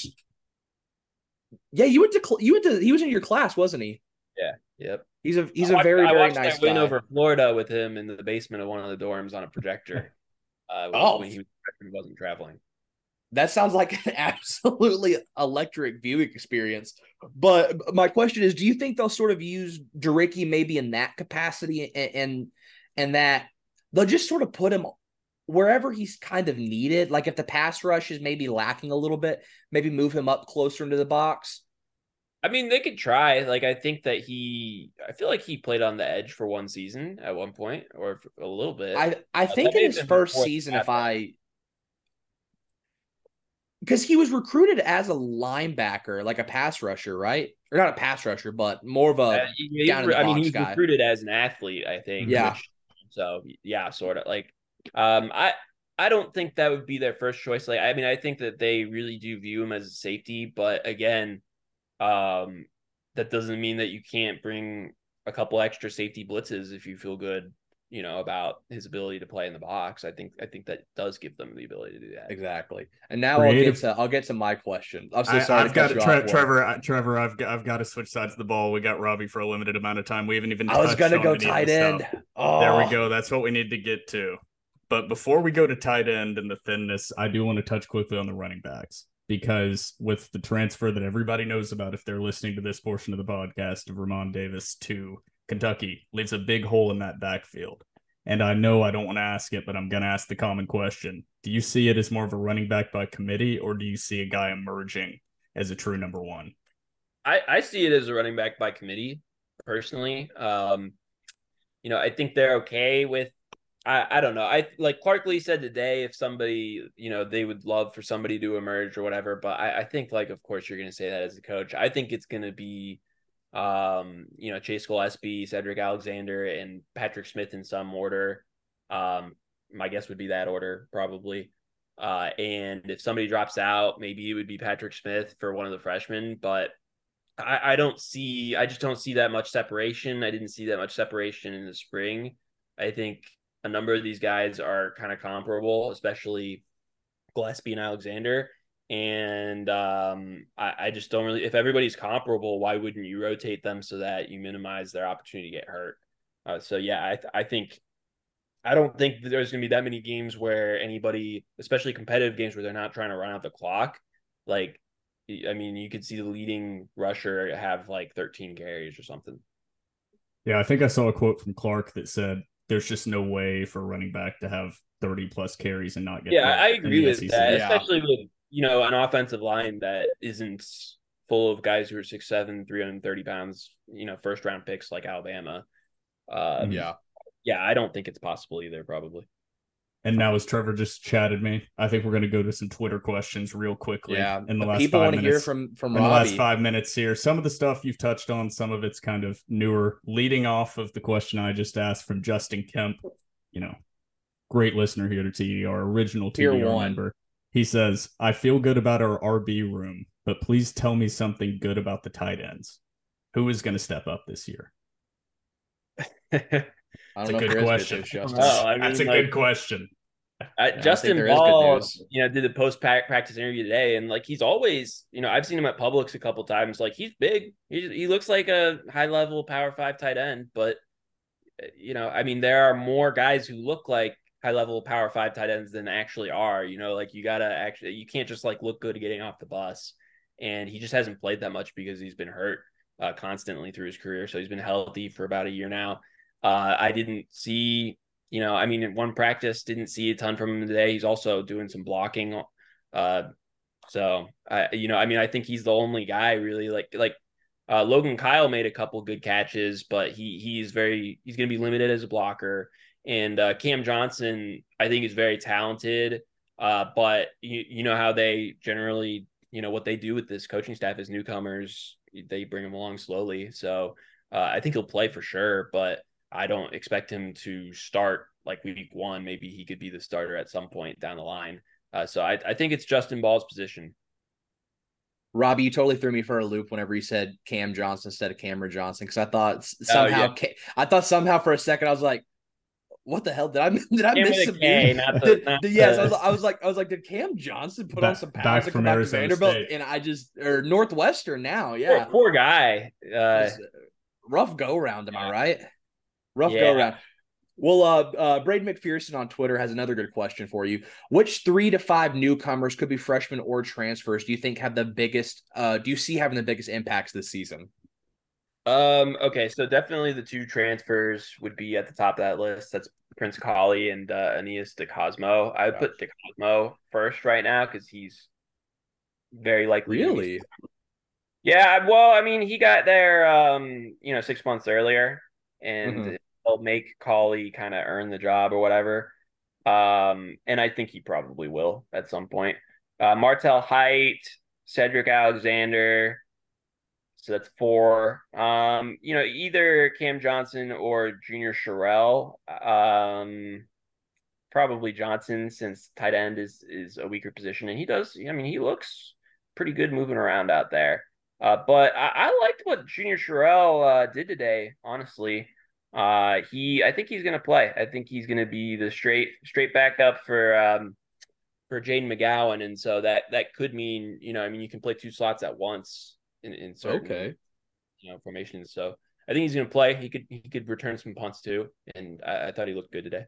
S3: Yeah, you went to you went to he was in your class, wasn't he?
S7: Yeah. Yep.
S3: He's a he's
S7: I watched,
S3: a very
S7: I
S3: very
S7: watched
S3: nice
S7: that
S3: guy.
S7: Win over Florida with him in the basement of one of the dorms on a projector. Uh, when,
S3: oh,
S7: when he wasn't traveling.
S3: That sounds like an absolutely electric viewing experience. But my question is, do you think they'll sort of use DeRicky maybe in that capacity and, and and that they'll just sort of put him wherever he's kind of needed? Like if the pass rush is maybe lacking a little bit, maybe move him up closer into the box?
S7: I mean, they could try. Like, I think that he, I feel like he played on the edge for one season at one point or a little bit.
S3: I, I think in his first season, if I... Because he was recruited as a linebacker, like a pass rusher, right? Or not a pass rusher, but more of a uh,
S7: he,
S3: down in the
S7: I
S3: box
S7: mean, he was
S3: guy.
S7: recruited as an athlete, I think.
S3: Yeah.
S7: Which, so yeah, sort of like, um, I I don't think that would be their first choice. Like, I mean, I think that they really do view him as a safety, but again, um, that doesn't mean that you can't bring a couple extra safety blitzes if you feel good, you know, about his ability to play in the box. I think I think that does give them the ability to do that.
S3: Exactly. And now
S2: Creative.
S3: I'll get to I'll get to my question. I'm so
S2: I,
S3: sorry.
S2: I've got Tre- Trevor. I, Trevor, I've got I've got to switch sides of the ball. We got Robbie for a limited amount of time. We haven't even.
S3: I was gonna go tight end.
S2: Oh. There we go. That's what we need to get to. But before we go to tight end and the thinness, I do want to touch quickly on the running backs, because with the transfer that everybody knows about, if they're listening to this portion of the podcast, of Ramon Davis to Kentucky, leaves a big hole in that backfield. And I know I don't want to ask it, but I'm going to ask the common question. Do you see it as more of a running back by committee, or do you see a guy emerging as a true number one?
S7: I, I see it as a running back by committee, personally. Um, you know, I think they're okay with, I, I don't know. I like Clark Lee said today, if somebody, you know, they would love for somebody to emerge or whatever. But I, I think, like, of course, you're going to say that as a coach. I think it's going to be, um, you know, Chase Gillespie, Cedric Alexander, and Patrick Smith in some order. Um, my guess would be that order probably. Uh, and if somebody drops out, maybe it would be Patrick Smith for one of the freshmen. But I, I don't see, I just don't see that much separation. I didn't see that much separation in the spring. I think a number of these guys are kind of comparable, especially Gillespie and Alexander. And um, I, I just don't really, if everybody's comparable, why wouldn't you rotate them so that you minimize their opportunity to get hurt? Uh, so, yeah, I, th- I think, I don't think that there's going to be that many games where anybody, especially competitive games where they're not trying to run out the clock. Like, I mean, you could see the leading rusher have like thirteen carries or something.
S2: Yeah, I think I saw a quote from Clark that said, there's just no way for a running back to have thirty plus carries and not get
S7: Yeah,
S2: hurt
S7: I agree with
S2: S E C.
S7: that,
S3: Yeah.
S7: especially with, you know, an offensive line that isn't full of guys who are six seven, three hundred thirty pounds, you know, first round picks like Alabama. Um,
S3: Yeah.
S7: Yeah, I don't think it's possible either, probably.
S2: And now, as Trevor just chatted me, I think we're going to go to some Twitter questions real quickly.
S3: Yeah.
S2: In the last
S3: People
S2: five
S3: want to hear
S2: minutes.
S3: from, from
S2: in the
S3: Robbie.
S2: last five minutes here. Some of the stuff you've touched on, some of it's kind of newer. Leading off of the question I just asked from Justin Kemp, you know, great listener here to T D R, original T D R
S3: Tier one.
S2: member. He says, I feel good about our R B room, but please tell me something good about the tight ends. Who is going to step up this year?
S3: I
S2: That's
S3: don't
S2: a
S3: know if
S2: good
S3: there is
S2: question.
S3: good news, Justin.
S7: Oh, I mean,
S2: That's a
S7: like-
S2: good question.
S7: Uh,
S3: I think
S7: Justin
S3: there is good
S7: Ball,
S3: news.
S7: you know, did the post practice interview today, and like he's always, you know, I've seen him at Publix a couple times. Like he's big. He he looks like a high level Power Five tight end, but you know, I mean, there are more guys who look like high level Power Five tight ends than actually are. You know, like you gotta actually, you can't just like look good getting off the bus. And he just hasn't played that much because he's been hurt uh, constantly through his career. So he's been healthy for about a year now. Uh, I didn't see. You know, I mean, in one practice, didn't see a ton from him today. He's also doing some blocking. Uh, so, I, you know, I mean, I think he's the only guy really like, like uh, Logan Kyle made a couple good catches, but he he's very, he's going to be limited as a blocker. And uh, Cam Johnson, I think is very talented. Uh, but you, you know how they generally, you know, what they do with this coaching staff is newcomers, they bring them along slowly. So uh, I think he'll play for sure, but I don't expect him to start like week one. Maybe he could be the starter at some point down the line. Uh, so I, I think it's Justin Ball's position.
S3: Robbie, you totally threw me for a loop whenever you said Cam Johnson instead of Cameron Johnson, because I thought somehow,
S7: yeah.
S3: I thought somehow for a second I was like, "What the hell did I did I
S7: Cam
S3: miss
S7: with a
S3: some
S7: K,
S3: dude?"
S7: not the-
S3: Did-
S7: not
S3: did- yes,
S7: the-
S3: I was, I was like, I was like, did Cam Johnson put
S2: Back-
S3: on some
S2: back
S3: pounds and
S2: from
S3: come back to
S2: Arizona
S3: Vanderbilt?
S2: State.
S3: And I just or Northwestern now, yeah,
S7: Poor, poor guy. Uh,
S3: Just, uh, rough go round. Am I
S7: Yeah.
S3: right? Rough
S7: Yeah.
S3: go round. Well, uh, uh, Braden McPherson on Twitter has another good question for you. Which three to five newcomers, could be freshmen or transfers, do you think have the biggest? Uh, do you see having the biggest impacts this season?
S7: Um, okay, so definitely the two transfers would be at the top of that list. That's Prince Collie and uh, Aeneas DeCosmo. I would
S3: Yeah.
S7: put DeCosmo first right now because he's very likely. to be-
S3: Really?
S7: Yeah, well, I mean, he got there, um, you know, six months earlier, and
S3: Mhm.
S7: they'll make Collie kind of earn the job or whatever. Um, and I think he probably will at some point. Uh, Martel Height, Cedric Alexander. So that's four. Um, you know, either Cam Johnson or Junior Sherrill. Um, probably Johnson, since tight end is is a weaker position, and he does. I mean, he looks pretty good moving around out there. Uh, but I, I liked what Junior Sherrill uh, did today. Honestly, uh, he I think he's gonna play. I think he's gonna be the straight straight backup for um for Jaden McGowan, and so that that could mean, you know, I mean, you can play two slots at once in, in certain
S3: Okay.
S7: you know formations. So I think he's gonna play. He could he could return some punts too, and I, I thought he looked good today.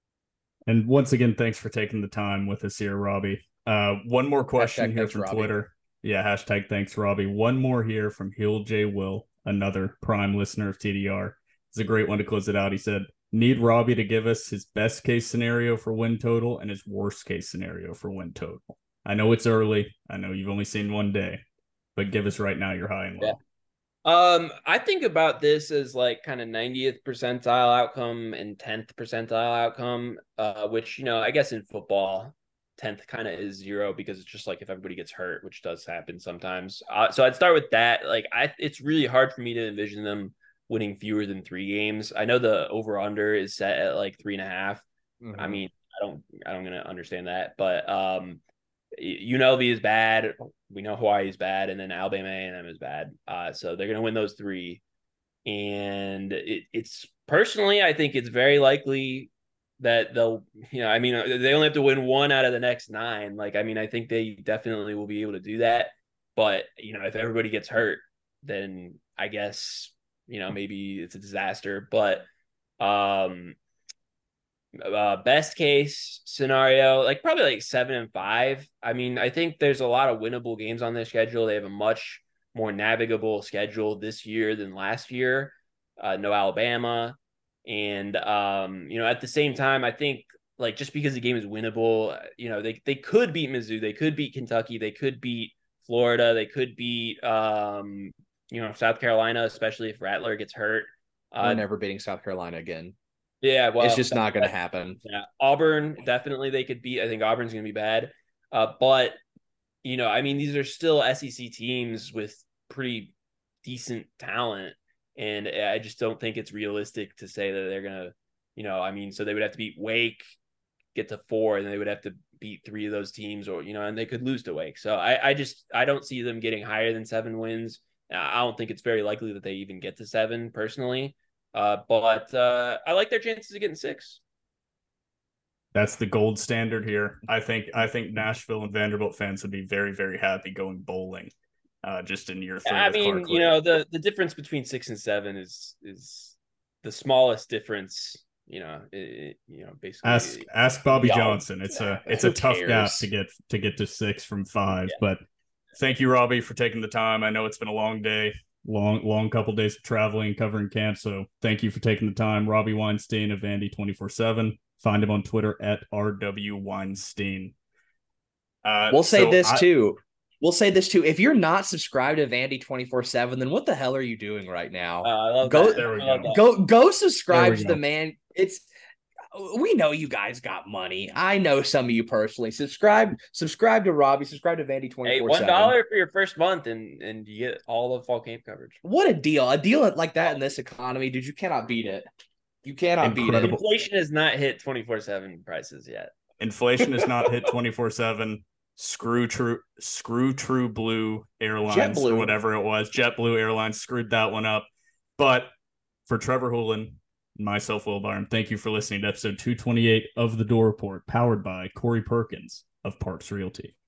S2: And once again, thanks for taking the time with us here, Robbie. Uh, one more question
S3: Hashtag
S2: here
S3: thanks,
S2: from
S3: Robbie.
S2: Twitter. Yeah, hashtag thanks, Robbie. One more here from Hill J. Will, another prime listener of T D R. It's a great one to close it out. He said, need Robbie to give us his best case scenario for win total and his worst case scenario for win total. I know it's early. I know you've only seen one day, but give us right now your high and low.
S7: Yeah. Um, I think about this as like kind of ninetieth percentile outcome and tenth percentile outcome, uh, which, you know, I guess in football, tenth kind of is zero because it's just like if everybody gets hurt, which does happen sometimes. Uh, so I'd start with that. Like, I, it's really hard for me to envision them winning fewer than three games. I know the over under is set at like three and a half. Mm-hmm. I mean, I don't, I don't gonna understand that, but um, U N L V is bad. We know Hawaii is bad, and then Alabama A and M is bad. Uh, so they're gonna win those three. And it, it's personally, I think it's very likely that they'll, you know, I mean, they only have to win one out of the next nine. Like, I mean, I think they definitely will be able to do that. But, you know, if everybody gets hurt, then I guess, you know, maybe it's a disaster. But um, uh, best case scenario, like probably like seven and five. I mean, I think there's a lot of winnable games on their schedule. They have a much more navigable schedule this year than last year. Uh, no Alabama. And, um, you know, at the same time, I think like just because the game is winnable, you know, they, they could beat Mizzou, they could beat Kentucky, they could beat Florida, they could beat, um, you know, South Carolina, especially if Rattler gets hurt.
S3: We're uh, never beating South Carolina again.
S7: Yeah, well,
S3: it's just not going to happen.
S7: Yeah, Auburn, definitely they could beat. I think Auburn's going to be bad. Uh, but, you know, I mean, these are still S E C teams with pretty decent talent. And I just don't think it's realistic to say that they're going to, you know, I mean, so they would have to beat Wake, get to four, and they would have to beat three of those teams, or, you know, and they could lose to Wake. So I, I just, I don't see them getting higher than seven wins. I don't think it's very likely that they even get to seven personally. Uh, but uh, I like their chances of getting six.
S2: That's the gold standard here. I think, I think Nashville and Vanderbilt fans would be very, very happy going bowling. Uh, just in year three.
S7: I mean, you know, the, the difference between six and seven is is the smallest difference. You know, it, you know, basically.
S2: Ask ask Bobby Johnson. It's a it's a tough gap to get to get to six from five. Yeah. But thank you, Robbie, for taking the time. I know it's been a long day, long long couple days of traveling, covering camp. So thank you for taking the time, Robbie Weinstein of Vandy twenty-four seven. Find him on Twitter at R W Weinstein.
S3: Uh, we'll say so this I, too. We'll say this too. If you're not subscribed to Vandy twenty-four seven, then what the hell are you doing right now?
S7: Uh, I love
S3: go,
S7: that. There we
S3: go. go, go subscribe to go. the man. It's, we know you guys got money. I know some of you personally. Subscribe, subscribe to Robbie, subscribe to Vandy twenty-four seven.
S7: Hey, one dollar for your first month and, and you get all the fall camp coverage.
S3: What a deal. A deal like that in this economy, dude, you cannot beat it. You cannot Incredible. beat it.
S7: Inflation has not hit twenty-four seven prices yet.
S2: Inflation has not hit twenty-four seven. Screw True, Screw True Blue Airlines JetBlue. or whatever it was. JetBlue Airlines screwed that one up. But for Trevor Hulen, myself, Will Byron, thank you for listening to episode two twenty-eight of The Door Report, powered by Corey Perkins of Parks Realty.